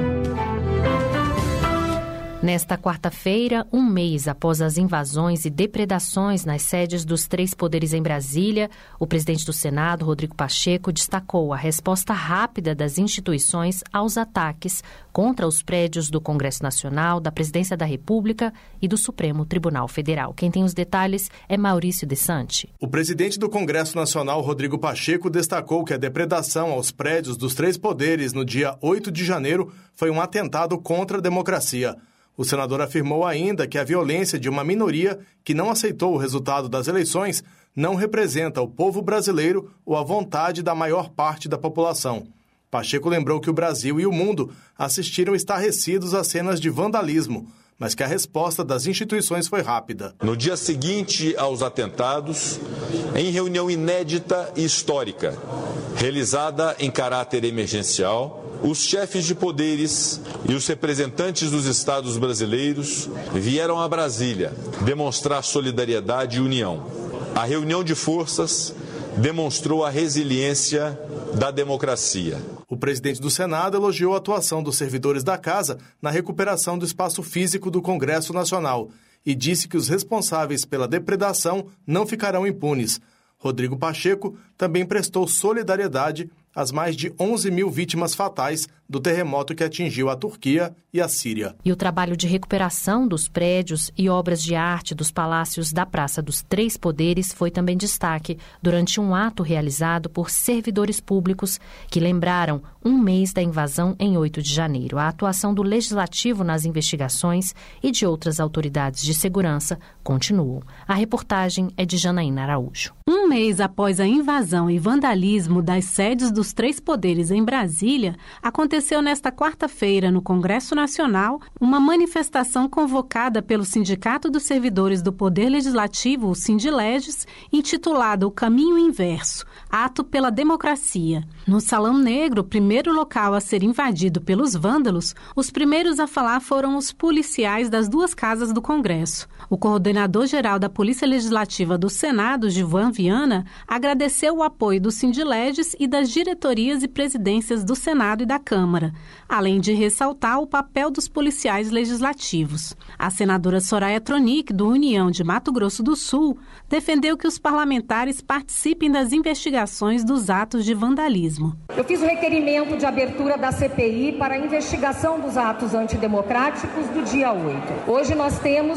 Nesta quarta-feira, um mês após as invasões e depredações nas sedes dos 3 poderes em Brasília, o presidente do Senado, Rodrigo Pacheco, destacou a resposta rápida das instituições aos ataques contra os prédios do Congresso Nacional, da Presidência da República e do Supremo Tribunal Federal. Quem tem os detalhes é Maurício De Santi. O presidente do Congresso Nacional, Rodrigo Pacheco, destacou que a depredação aos prédios dos 3 poderes no dia 8 de janeiro foi um atentado contra a democracia. O senador afirmou ainda que a violência de uma minoria que não aceitou o resultado das eleições não representa o povo brasileiro ou a vontade da maior parte da população. Pacheco lembrou que o Brasil e o mundo assistiram estarrecidos a cenas de vandalismo, mas que a resposta das instituições foi rápida. No dia seguinte aos atentados, em reunião inédita e histórica, realizada em caráter emergencial, os chefes de poderes e os representantes dos estados brasileiros vieram a Brasília demonstrar solidariedade e união. A reunião de forças demonstrou a resiliência da democracia. O presidente do Senado elogiou a atuação dos servidores da Casa na recuperação do espaço físico do Congresso Nacional e disse que os responsáveis pela depredação não ficarão impunes. Rodrigo Pacheco também prestou solidariedade às mais de 11 mil vítimas fatais do terremoto que atingiu a Turquia e a Síria. E o trabalho de recuperação dos prédios e obras de arte dos palácios da Praça dos 3 Poderes foi também destaque durante um ato realizado por servidores públicos que lembraram um mês da invasão em 8 de janeiro. A atuação do Legislativo nas investigações e de outras autoridades de segurança continuam. A reportagem é de Janaína Araújo. Um mês após a invasão e vandalismo das sedes dos 3 poderes em Brasília, aconteceu nesta quarta-feira no Congresso Nacional uma manifestação convocada pelo Sindicato dos Servidores do Poder Legislativo, o Sindileges, intitulada O Caminho Inverso, Ato pela Democracia. No Salão Negro, primeiro local a ser invadido pelos vândalos, os primeiros a falar foram os policiais das 2 casas do Congresso. O coordenador-geral da Polícia Legislativa do Senado, Gilvan Viana, agradeceu o apoio do Sindileges e das diretorias e presidências do Senado e da Câmara, além de ressaltar o papel dos policiais legislativos. A senadora Soraya Tronic, do União de Mato Grosso do Sul, defendeu que os parlamentares participem das investigações dos atos de vandalismo. Eu fiz o requerimento de abertura da CPI para a investigação dos atos antidemocráticos do dia 8. Hoje nós temos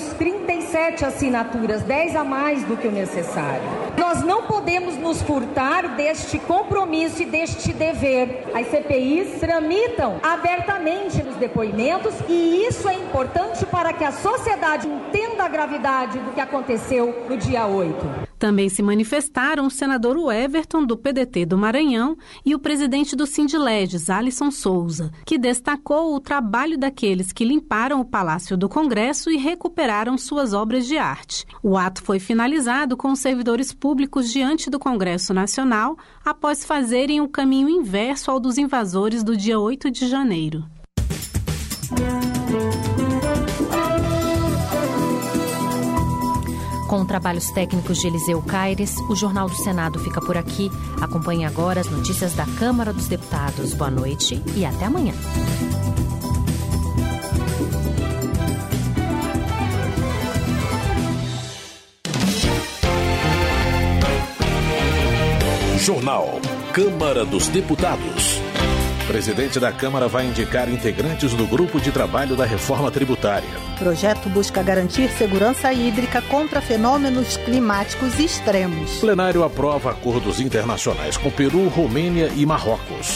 37 assinaturas, 10 a mais do que o necessário. Nós não podemos nos furtar deste compromisso e este dever. As CPIs tramitam abertamente nos depoimentos e isso é importante para que a sociedade entenda a gravidade do que aconteceu no dia 8. Também se manifestaram o senador Everton, do PDT do Maranhão, e o presidente do Sindileges, Alisson Souza, que destacou o trabalho daqueles que limparam o Palácio do Congresso e recuperaram suas obras de arte. O ato foi finalizado com os servidores públicos diante do Congresso Nacional, após fazerem o caminho inverso ao dos invasores do dia 8 de janeiro. Com trabalhos técnicos de Eliseu Caires, o Jornal do Senado fica por aqui. Acompanhe agora as notícias da Câmara dos Deputados. Boa noite e até amanhã. Jornal Câmara dos Deputados. O presidente da Câmara vai indicar integrantes do grupo de trabalho da reforma tributária. O projeto busca garantir segurança hídrica contra fenômenos climáticos extremos. O plenário aprova acordos internacionais com Peru, Romênia e Marrocos.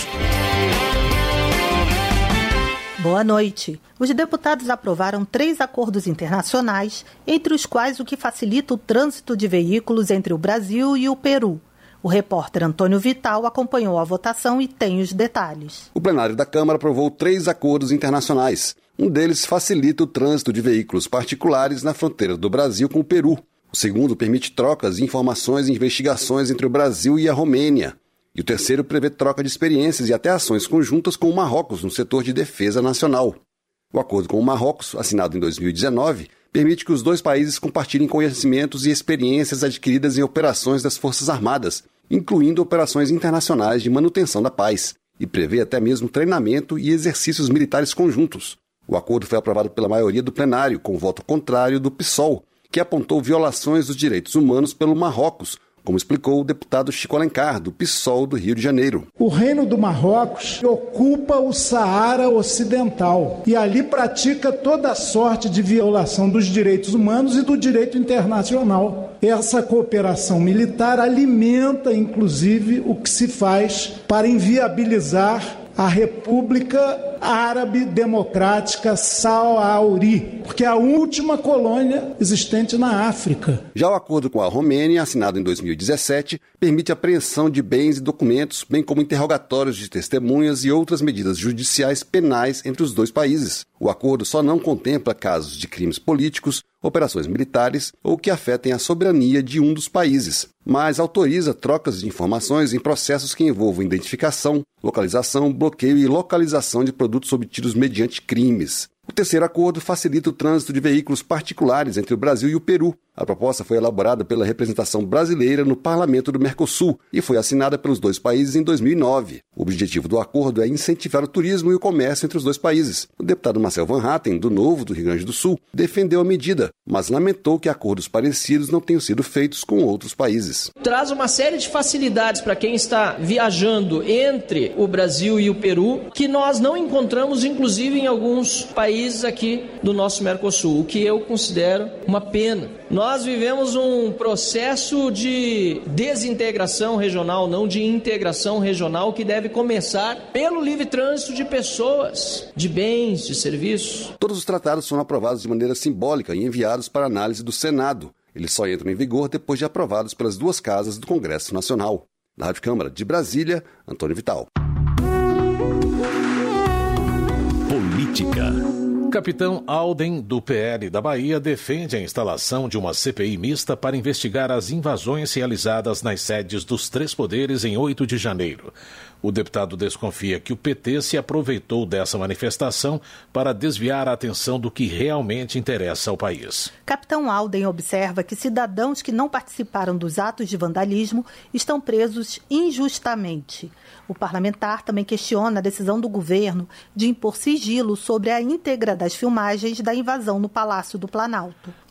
Boa noite. Os deputados aprovaram 3 acordos internacionais, entre os quais o que facilita o trânsito de veículos entre o Brasil e o Peru. O repórter Antônio Vital acompanhou a votação e tem os detalhes. O plenário da Câmara aprovou 3 acordos internacionais. Um deles facilita o trânsito de veículos particulares na fronteira do Brasil com o Peru. O segundo permite trocas de informações e investigações entre o Brasil e a Romênia. E o terceiro prevê troca de experiências e até ações conjuntas com o Marrocos no setor de defesa nacional. O acordo com o Marrocos, assinado em 2019, permite que os 2 países compartilhem conhecimentos e experiências adquiridas em operações das Forças Armadas, incluindo operações internacionais de manutenção da paz, e prevê até mesmo treinamento e exercícios militares conjuntos. O acordo foi aprovado pela maioria do plenário, com voto contrário do PSOL, que apontou violações dos direitos humanos pelo Marrocos, como explicou o deputado Chico Alencar, do PSOL do Rio de Janeiro. O Reino do Marrocos ocupa o Saara Ocidental e ali pratica toda sorte de violação dos direitos humanos e do direito internacional. Essa cooperação militar alimenta, inclusive, o que se faz para inviabilizar a República Árabe Democrática Saouri, porque é a última colônia existente na África. Já o acordo com a Romênia, assinado em 2017, permite a apreensão de bens e documentos, bem como interrogatórios de testemunhas e outras medidas judiciais penais entre os 2 países. O acordo só não contempla casos de crimes políticos, operações militares ou que afetem a soberania de um dos países, mas autoriza trocas de informações em processos que envolvam identificação, localização, bloqueio e localização de produtos obtidos mediante crimes. O terceiro acordo facilita o trânsito de veículos particulares entre o Brasil e o Peru. A proposta foi elaborada pela representação brasileira no Parlamento do Mercosul e foi assinada pelos 2 países em 2009. O objetivo do acordo é incentivar o turismo e o comércio entre os 2 países. O deputado Marcel Van Hatten, do Novo do Rio Grande do Sul, defendeu a medida, mas lamentou que acordos parecidos não tenham sido feitos com outros países. Traz uma série de facilidades para quem está viajando entre o Brasil e o Peru, que nós não encontramos, inclusive, em alguns países aqui do nosso Mercosul, o que eu considero uma pena. Nós vivemos um processo de desintegração regional, não de integração regional, que deve começar pelo livre trânsito de pessoas, de bens, de serviços. Todos os tratados foram aprovados de maneira simbólica e enviados para análise do Senado. Eles só entram em vigor depois de aprovados pelas 2 casas do Congresso Nacional. Da Rádio Câmara de Brasília, Antônio Vital. Política. Capitão Alden, do PL da Bahia, defende a instalação de uma CPI mista para investigar as invasões realizadas nas sedes dos 3 poderes em 8 de janeiro. O deputado desconfia que o PT se aproveitou dessa manifestação para desviar a atenção do que realmente interessa ao país. Capitão Alden observa que cidadãos que não participaram dos atos de vandalismo estão presos injustamente. O parlamentar também questiona a decisão do governo de impor sigilo sobre a íntegra das filmagens da invasão no Palácio do Planalto.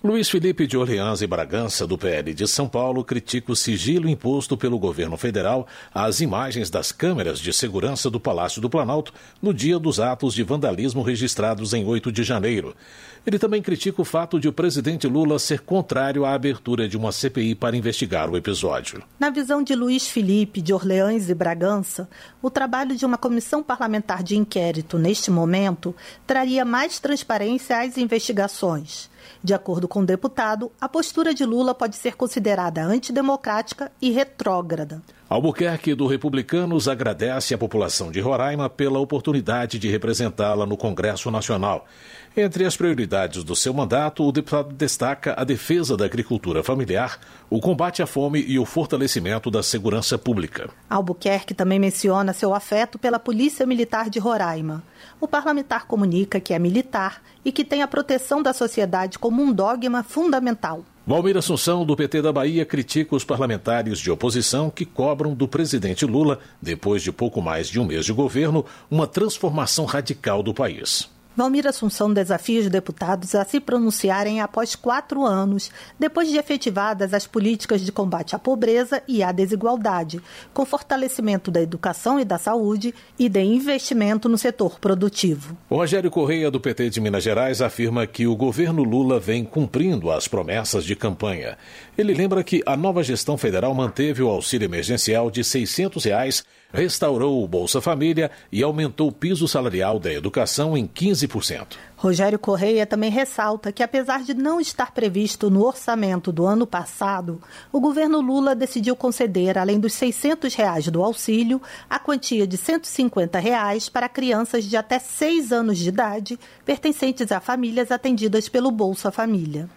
Luiz Felipe de Orleans e Bragança, do PL de São Paulo, critica o sigilo imposto pelo governo federal às imagens das câmeras de segurança do Palácio do Planalto no dia dos atos de vandalismo registrados em 8 de janeiro. Ele também critica o fato de o presidente Lula ser contrário à abertura de uma CPI para investigar o episódio. Na visão de Luiz Felipe de Orleans e Bragança, o trabalho de uma comissão parlamentar de inquérito, neste momento, traria mais transparência às investigações. De acordo com o deputado, a postura de Lula pode ser considerada antidemocrática e retrógrada. Albuquerque, do Republicanos, agradece à população de Roraima pela oportunidade de representá-la no Congresso Nacional. Entre as prioridades do seu mandato, o deputado destaca a defesa da agricultura familiar, o combate à fome e o fortalecimento da segurança pública. Albuquerque também menciona seu afeto pela Polícia Militar de Roraima. O parlamentar comunica que é militar e que tem a proteção da sociedade como um dogma fundamental. Valmir Assunção, do PT da Bahia, critica os parlamentares de oposição que cobram do presidente Lula, depois de pouco mais de um mês de governo, uma transformação radical do país. Valmir Assunção desafia os deputados a se pronunciarem após 4 anos, depois de efetivadas as políticas de combate à pobreza e à desigualdade, com fortalecimento da educação e da saúde e de investimento no setor produtivo. O Rogério Correia, do PT de Minas Gerais, afirma que o governo Lula vem cumprindo as promessas de campanha. Ele lembra que a nova gestão federal manteve o auxílio emergencial de R$ 600, restaurou o Bolsa Família e aumentou o piso salarial da educação em 15%. Rogério Correia também ressalta que, apesar de não estar previsto no orçamento do ano passado, o governo Lula decidiu conceder, além dos R$ 600 do auxílio, a quantia de R$ 150 para crianças de até 6 anos de idade, pertencentes a famílias atendidas pelo Bolsa Família.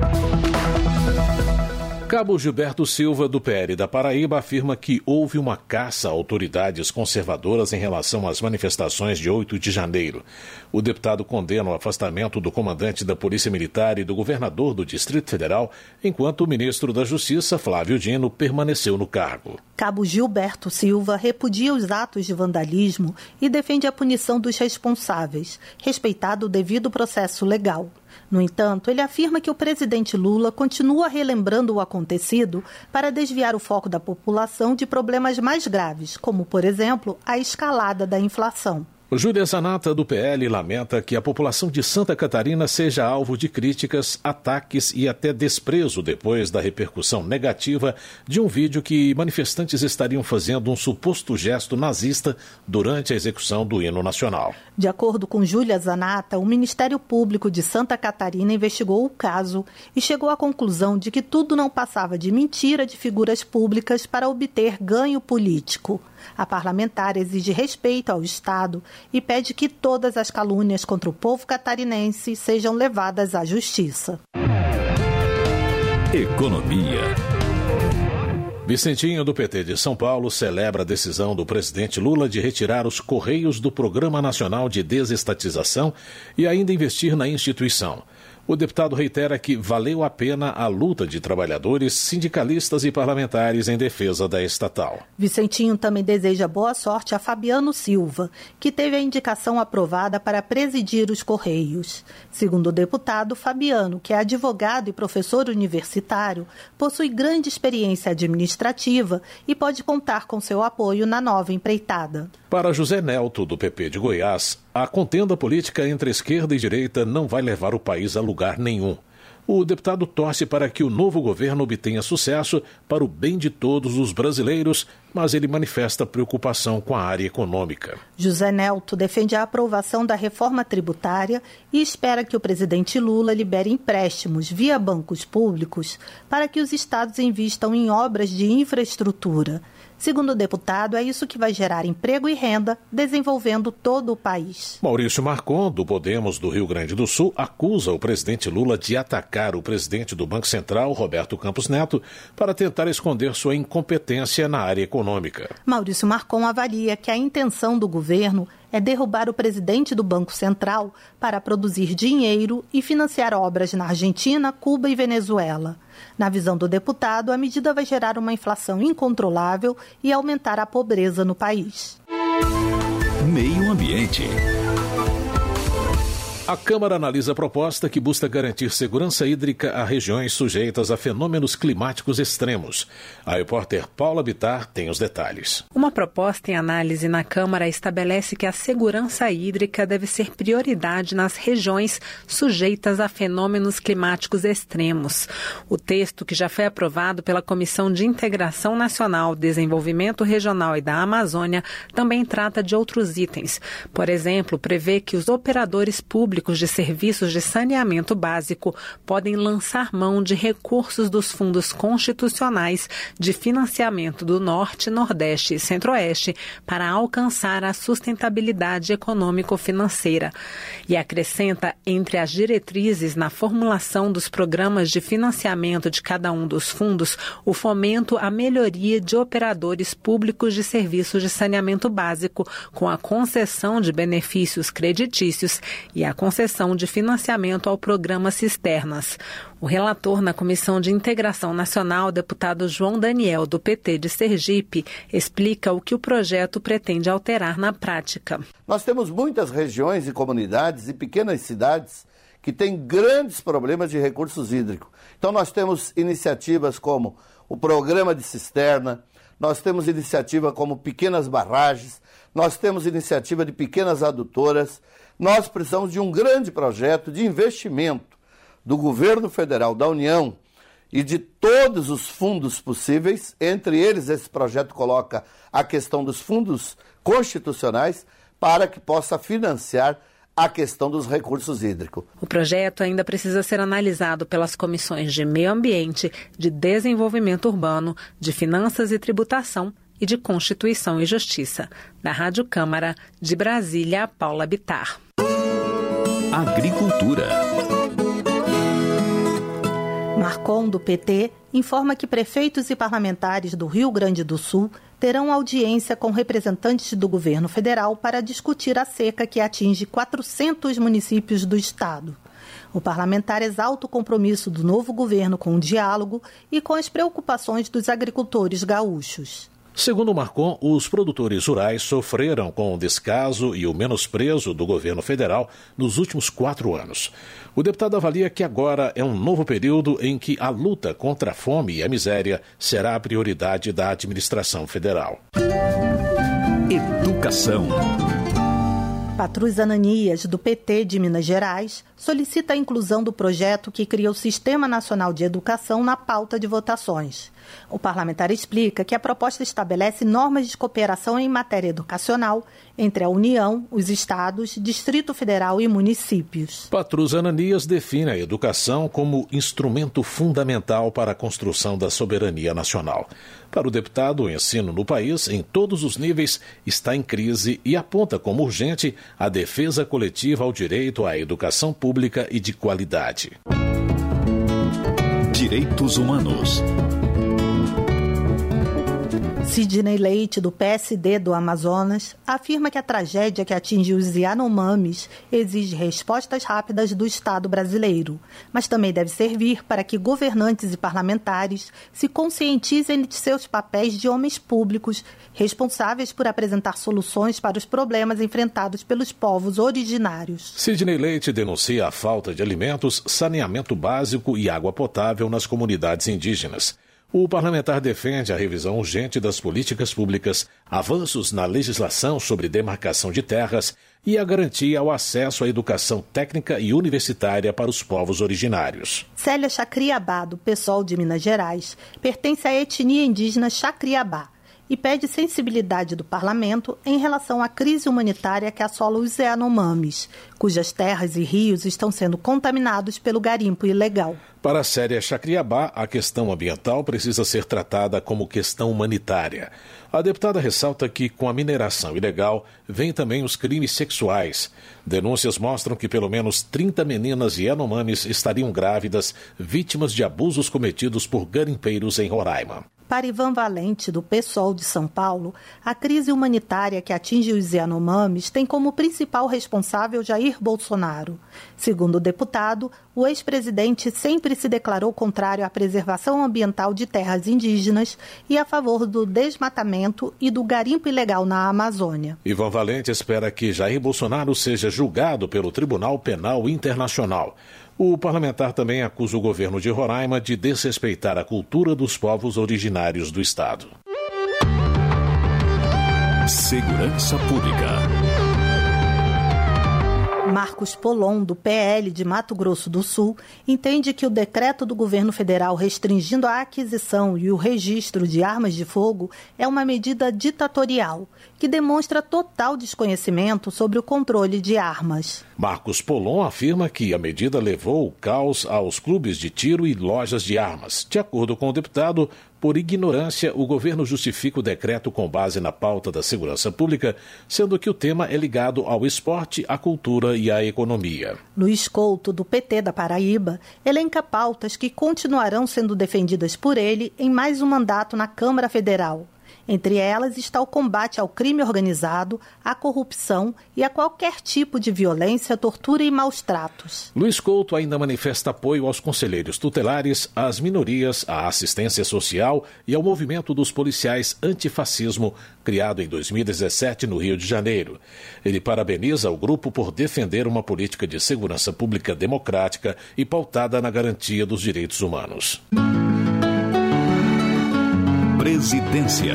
Cabo Gilberto Silva, do PL da Paraíba, afirma que houve uma caça a autoridades conservadoras em relação às manifestações de 8 de janeiro. O deputado condena o afastamento do comandante da Polícia Militar e do governador do Distrito Federal, enquanto o ministro da Justiça, Flávio Dino, permaneceu no cargo. Cabo Gilberto Silva repudia os atos de vandalismo e defende a punição dos responsáveis, respeitado o devido processo legal. No entanto, ele afirma que o presidente Lula continua relembrando o acontecido para desviar o foco da população de problemas mais graves, como, por exemplo, a escalada da inflação. Júlia Zanata, do PL, lamenta que a população de Santa Catarina seja alvo de críticas, ataques e até desprezo depois da repercussão negativa de um vídeo que manifestantes estariam fazendo um suposto gesto nazista durante a execução do hino nacional. De acordo com Júlia Zanata, o Ministério Público de Santa Catarina investigou o caso e chegou à conclusão de que tudo não passava de mentira de figuras públicas para obter ganho político. A parlamentar exige respeito ao Estado e pede que todas as calúnias contra o povo catarinense sejam levadas à justiça. Economia. Vicentinho, do PT de São Paulo, celebra a decisão do presidente Lula de retirar os Correios do Programa Nacional de Desestatização e ainda investir na instituição. O deputado reitera que valeu a pena a luta de trabalhadores, sindicalistas e parlamentares em defesa da estatal. Vicentinho também deseja boa sorte a Fabiano Silva, que teve a indicação aprovada para presidir os Correios. Segundo o deputado, Fabiano, que é advogado e professor universitário, possui grande experiência administrativa e pode contar com seu apoio na nova empreitada. Para José Nelto, do PP de Goiás, a contenda política entre esquerda e direita não vai levar o país a lugar nenhum. O deputado torce para que o novo governo obtenha sucesso para o bem de todos os brasileiros, mas ele manifesta preocupação com a área econômica. José Nelto defende a aprovação da reforma tributária e espera que o presidente Lula libere empréstimos via bancos públicos para que os estados invistam em obras de infraestrutura. Segundo o deputado, é isso que vai gerar emprego e renda, desenvolvendo todo o país. Maurício Marcon, do Podemos do Rio Grande do Sul, acusa o presidente Lula de atacar o presidente do Banco Central, Roberto Campos Neto, para tentar esconder sua incompetência na área econômica. Maurício Marcon avalia que a intenção do governo é derrubar o presidente do Banco Central para produzir dinheiro e financiar obras na Argentina, Cuba e Venezuela. Na visão do deputado, a medida vai gerar uma inflação incontrolável e aumentar a pobreza no país. Meio Ambiente. A Câmara analisa a proposta que busca garantir segurança hídrica a regiões sujeitas a fenômenos climáticos extremos. A repórter Paula Bittar tem os detalhes. Uma proposta em análise na Câmara estabelece que a segurança hídrica deve ser prioridade nas regiões sujeitas a fenômenos climáticos extremos. O texto, que já foi aprovado pela Comissão de Integração Nacional, Desenvolvimento Regional e da Amazônia, também trata de outros itens. Por exemplo, prevê que os operadores públicos de serviços de saneamento básico podem lançar mão de recursos dos fundos constitucionais de financiamento do Norte, Nordeste e Centro-Oeste para alcançar a sustentabilidade econômico-financeira. E acrescenta, entre as diretrizes na formulação dos programas de financiamento de cada um dos fundos, o fomento à melhoria de operadores públicos de serviços de saneamento básico, com a concessão de benefícios creditícios e a concessão de financiamento ao programa Cisternas. O relator na Comissão de Integração Nacional, deputado João Daniel, do PT de Sergipe, explica o que o projeto pretende alterar na prática. Nós temos muitas regiões e comunidades e pequenas cidades que têm grandes problemas de recursos hídricos. Então nós temos iniciativas como o programa de cisterna, nós temos iniciativa como pequenas barragens, nós temos iniciativa de pequenas adutoras. Nós precisamos de um grande projeto de investimento do governo federal, da União e de todos os fundos possíveis. Entre eles, esse projeto coloca a questão dos fundos constitucionais para que possa financiar a questão dos recursos hídricos. O projeto ainda precisa ser analisado pelas comissões de Meio Ambiente, de Desenvolvimento Urbano, de Finanças e Tributação e de Constituição e Justiça. Da Rádio Câmara, de Brasília, Paula Bittar. Agricultura. Marcon, do PT, informa que prefeitos e parlamentares do Rio Grande do Sul terão audiência com representantes do governo federal para discutir a seca que atinge 400 municípios do estado. O parlamentar exalta o compromisso do novo governo com o diálogo e com as preocupações dos agricultores gaúchos. Segundo Marcon, os produtores rurais sofreram com o descaso e o menosprezo do governo federal nos últimos 4 anos. O deputado avalia que agora é um novo período em que a luta contra a fome e a miséria será a prioridade da administração federal. Educação. Patrus Ananias, do PT de Minas Gerais, solicita a inclusão do projeto que cria o Sistema Nacional de Educação na pauta de votações. O parlamentar explica que a proposta estabelece normas de cooperação em matéria educacional entre a União, os estados, Distrito Federal e municípios. Patrus Ananias define a educação como instrumento fundamental para a construção da soberania nacional. Para o deputado, o ensino no país, em todos os níveis, está em crise e aponta como urgente a defesa coletiva ao direito à educação pública e de qualidade. Direitos humanos. Sidney Leite, do PSD do Amazonas, afirma que a tragédia que atingiu os Yanomamis exige respostas rápidas do Estado brasileiro, mas também deve servir para que governantes e parlamentares se conscientizem de seus papéis de homens públicos responsáveis por apresentar soluções para os problemas enfrentados pelos povos originários. Sidney Leite denuncia a falta de alimentos, saneamento básico e água potável nas comunidades indígenas. O parlamentar defende a revisão urgente das políticas públicas, avanços na legislação sobre demarcação de terras e a garantia ao acesso à educação técnica e universitária para os povos originários. Célia Chacriabá, do PSOL de Minas Gerais, pertence à etnia indígena Chacriabá e pede sensibilidade do parlamento em relação à crise humanitária que assola os Yanomamis, cujas terras e rios estão sendo contaminados pelo garimpo ilegal. Para a Célia Chacriabá, a questão ambiental precisa ser tratada como questão humanitária. A deputada ressalta que, com a mineração ilegal, vêm também os crimes sexuais. Denúncias mostram que pelo menos 30 meninas Yanomamis estariam grávidas, vítimas de abusos cometidos por garimpeiros em Roraima. Para Ivan Valente, do PSOL de São Paulo, a crise humanitária que atinge os Yanomamis tem como principal responsável Jair Bolsonaro. Segundo o deputado, o ex-presidente sempre se declarou contrário à preservação ambiental de terras indígenas e a favor do desmatamento e do garimpo ilegal na Amazônia. Ivan Valente espera que Jair Bolsonaro seja julgado pelo Tribunal Penal Internacional. O parlamentar também acusa o governo de Roraima de desrespeitar a cultura dos povos originários do estado. Segurança Pública. Marcos Polon, do PL de Mato Grosso do Sul, entende que o decreto do governo federal restringindo a aquisição e o registro de armas de fogo é uma medida ditatorial, que demonstra total desconhecimento sobre o controle de armas. Marcos Polon afirma que a medida levou o caos aos clubes de tiro e lojas de armas. De acordo com o deputado, por ignorância, o governo justifica o decreto com base na pauta da segurança pública, sendo que o tema é ligado ao esporte, à cultura e à economia. Luiz Couto, do PT da Paraíba, elenca pautas que continuarão sendo defendidas por ele em mais um mandato na Câmara Federal. Entre elas está o combate ao crime organizado, à corrupção e a qualquer tipo de violência, tortura e maus-tratos. Luiz Couto ainda manifesta apoio aos conselheiros tutelares, às minorias, à assistência social e ao movimento dos policiais antifascismo, criado em 2017 no Rio de Janeiro. Ele parabeniza o grupo por defender uma política de segurança pública democrática e pautada na garantia dos direitos humanos. Presidência.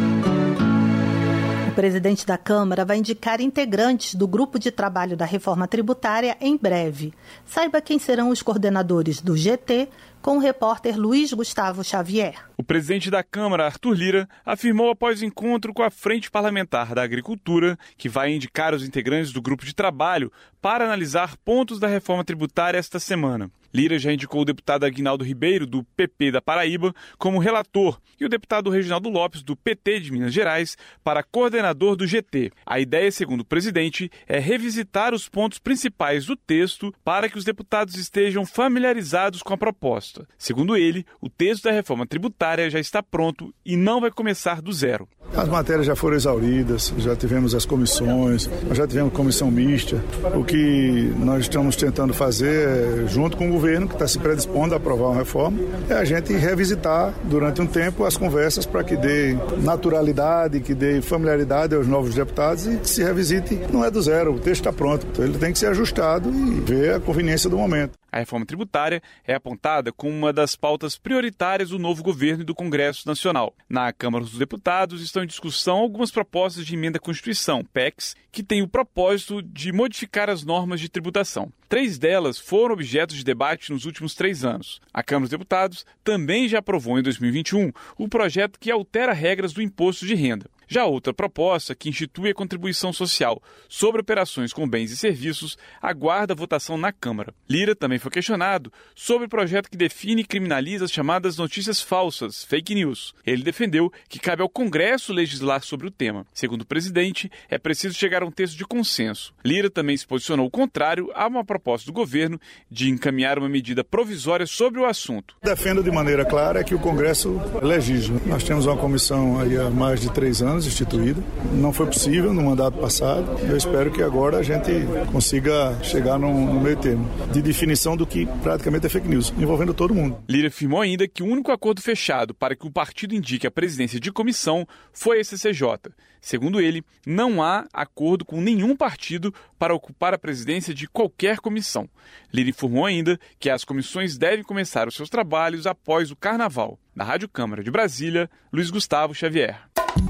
O presidente da Câmara vai indicar integrantes do grupo de trabalho da reforma tributária em breve. Saiba quem serão os coordenadores do GT, com o repórter Luiz Gustavo Xavier. O presidente da Câmara, Arthur Lira, afirmou após encontro com a Frente Parlamentar da Agricultura que vai indicar os integrantes do grupo de trabalho para analisar pontos da reforma tributária esta semana. Lira já indicou o deputado Aguinaldo Ribeiro, do PP da Paraíba, como relator e o deputado Reginaldo Lopes, do PT de Minas Gerais, para coordenador do GT. A ideia, segundo o presidente, é revisitar os pontos principais do texto para que os deputados estejam familiarizados com a proposta. Segundo ele, o texto da reforma tributária já está pronto e não vai começar do zero. As matérias já foram exauridas, já tivemos as comissões, já tivemos comissão mista. O que nós estamos tentando fazer, junto com o governo, que está se predispondo a aprovar uma reforma, é a gente revisitar durante um tempo as conversas para que dê naturalidade, que dê familiaridade aos novos deputados e que se revisite. Não é do zero, o texto está pronto, então ele tem que ser ajustado e ver a conveniência do momento. A reforma tributária é apontada como uma das pautas prioritárias do novo governo e do Congresso Nacional. Na Câmara dos Deputados estão em discussão algumas propostas de emenda à Constituição, PECs, que têm o propósito de modificar as normas de tributação. 3 delas foram objeto de debate nos últimos 3 anos. A Câmara dos Deputados também já aprovou em 2021 o projeto que altera regras do imposto de renda. Já outra proposta, que institui a contribuição social sobre operações com bens e serviços, aguarda votação na Câmara. Lira também foi questionado sobre o projeto que define e criminaliza as chamadas notícias falsas, fake news. Ele defendeu que cabe ao Congresso legislar sobre o tema. Segundo o presidente, é preciso chegar a um texto de consenso. Lira também se posicionou contrário a uma proposta do governo de encaminhar uma medida provisória sobre o assunto. Defendo de maneira clara que o Congresso legisle. Nós temos uma comissão aí há mais de 3 anos instituída. Não foi possível no mandato passado. Eu espero que agora a gente consiga chegar no meio termo de definição do que praticamente é fake news, envolvendo todo mundo. Lira afirmou ainda que o único acordo fechado para que o partido indique a presidência de comissão foi a CCJ. Segundo ele, não há acordo com nenhum partido para ocupar a presidência de qualquer comissão. Lira informou ainda que as comissões devem começar os seus trabalhos após o Carnaval. Da Rádio Câmara de Brasília, Luiz Gustavo Xavier.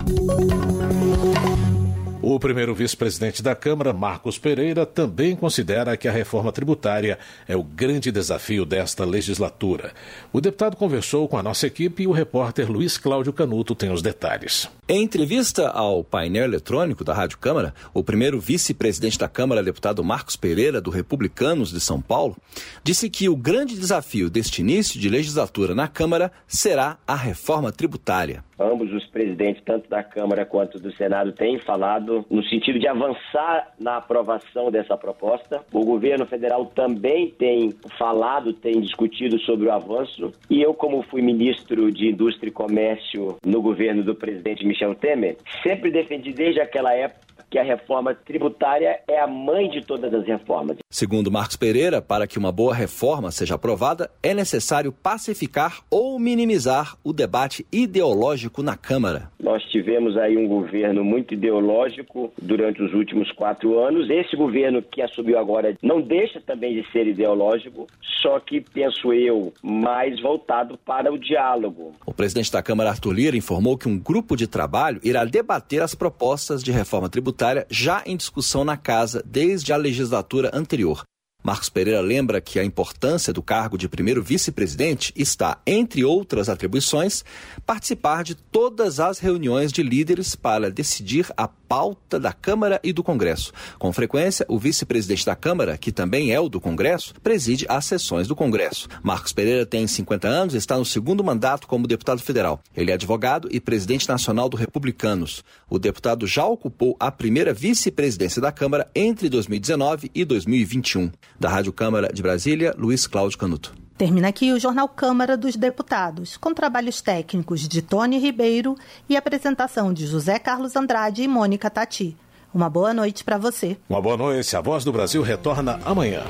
O primeiro vice-presidente da Câmara, Marcos Pereira, também considera que a reforma tributária é o grande desafio desta legislatura. O deputado conversou com a nossa equipe e o repórter Luiz Cláudio Canuto tem os detalhes. Em entrevista ao painel eletrônico da Rádio Câmara, o primeiro vice-presidente da Câmara, deputado Marcos Pereira, do Republicanos de São Paulo, disse que o grande desafio deste início de legislatura na Câmara será a reforma tributária. Ambos os presidentes, tanto da Câmara quanto do Senado, têm falado no sentido de avançar na aprovação dessa proposta. O governo federal também tem falado, tem discutido sobre o avanço. E eu, como fui ministro de Indústria e Comércio no governo do presidente Michel Temer, sempre defendi desde aquela época que a reforma tributária é a mãe de todas as reformas. Segundo Marcos Pereira, para que uma boa reforma seja aprovada, é necessário pacificar ou minimizar o debate ideológico na Câmara. Nós tivemos aí um governo muito ideológico durante os últimos 4 anos. Esse governo que assumiu agora não deixa também de ser ideológico, só que, penso eu, mais voltado para o diálogo. O presidente da Câmara, Arthur Lira, informou que um grupo de trabalho irá debater as propostas de reforma tributária já em discussão na Casa desde a legislatura anterior. Marcos Pereira lembra que a importância do cargo de primeiro vice-presidente está, entre outras atribuições, participar de todas as reuniões de líderes para decidir a pauta da Câmara e do Congresso. Com frequência, o vice-presidente da Câmara, que também é o do Congresso, preside as sessões do Congresso. Marcos Pereira tem 50 anos e está no 2º mandato como deputado federal. Ele é advogado e presidente nacional do Republicanos. O deputado já ocupou a primeira vice-presidência da Câmara entre 2019 e 2021. Da Rádio Câmara de Brasília, Luiz Cláudio Canuto. Termina aqui o Jornal Câmara dos Deputados, com trabalhos técnicos de Tony Ribeiro e apresentação de José Carlos Andrade e Mônica Tati. Uma boa noite para você. Uma boa noite. A Voz do Brasil retorna amanhã.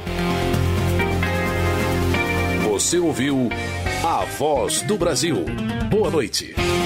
Você ouviu A Voz do Brasil. Boa noite.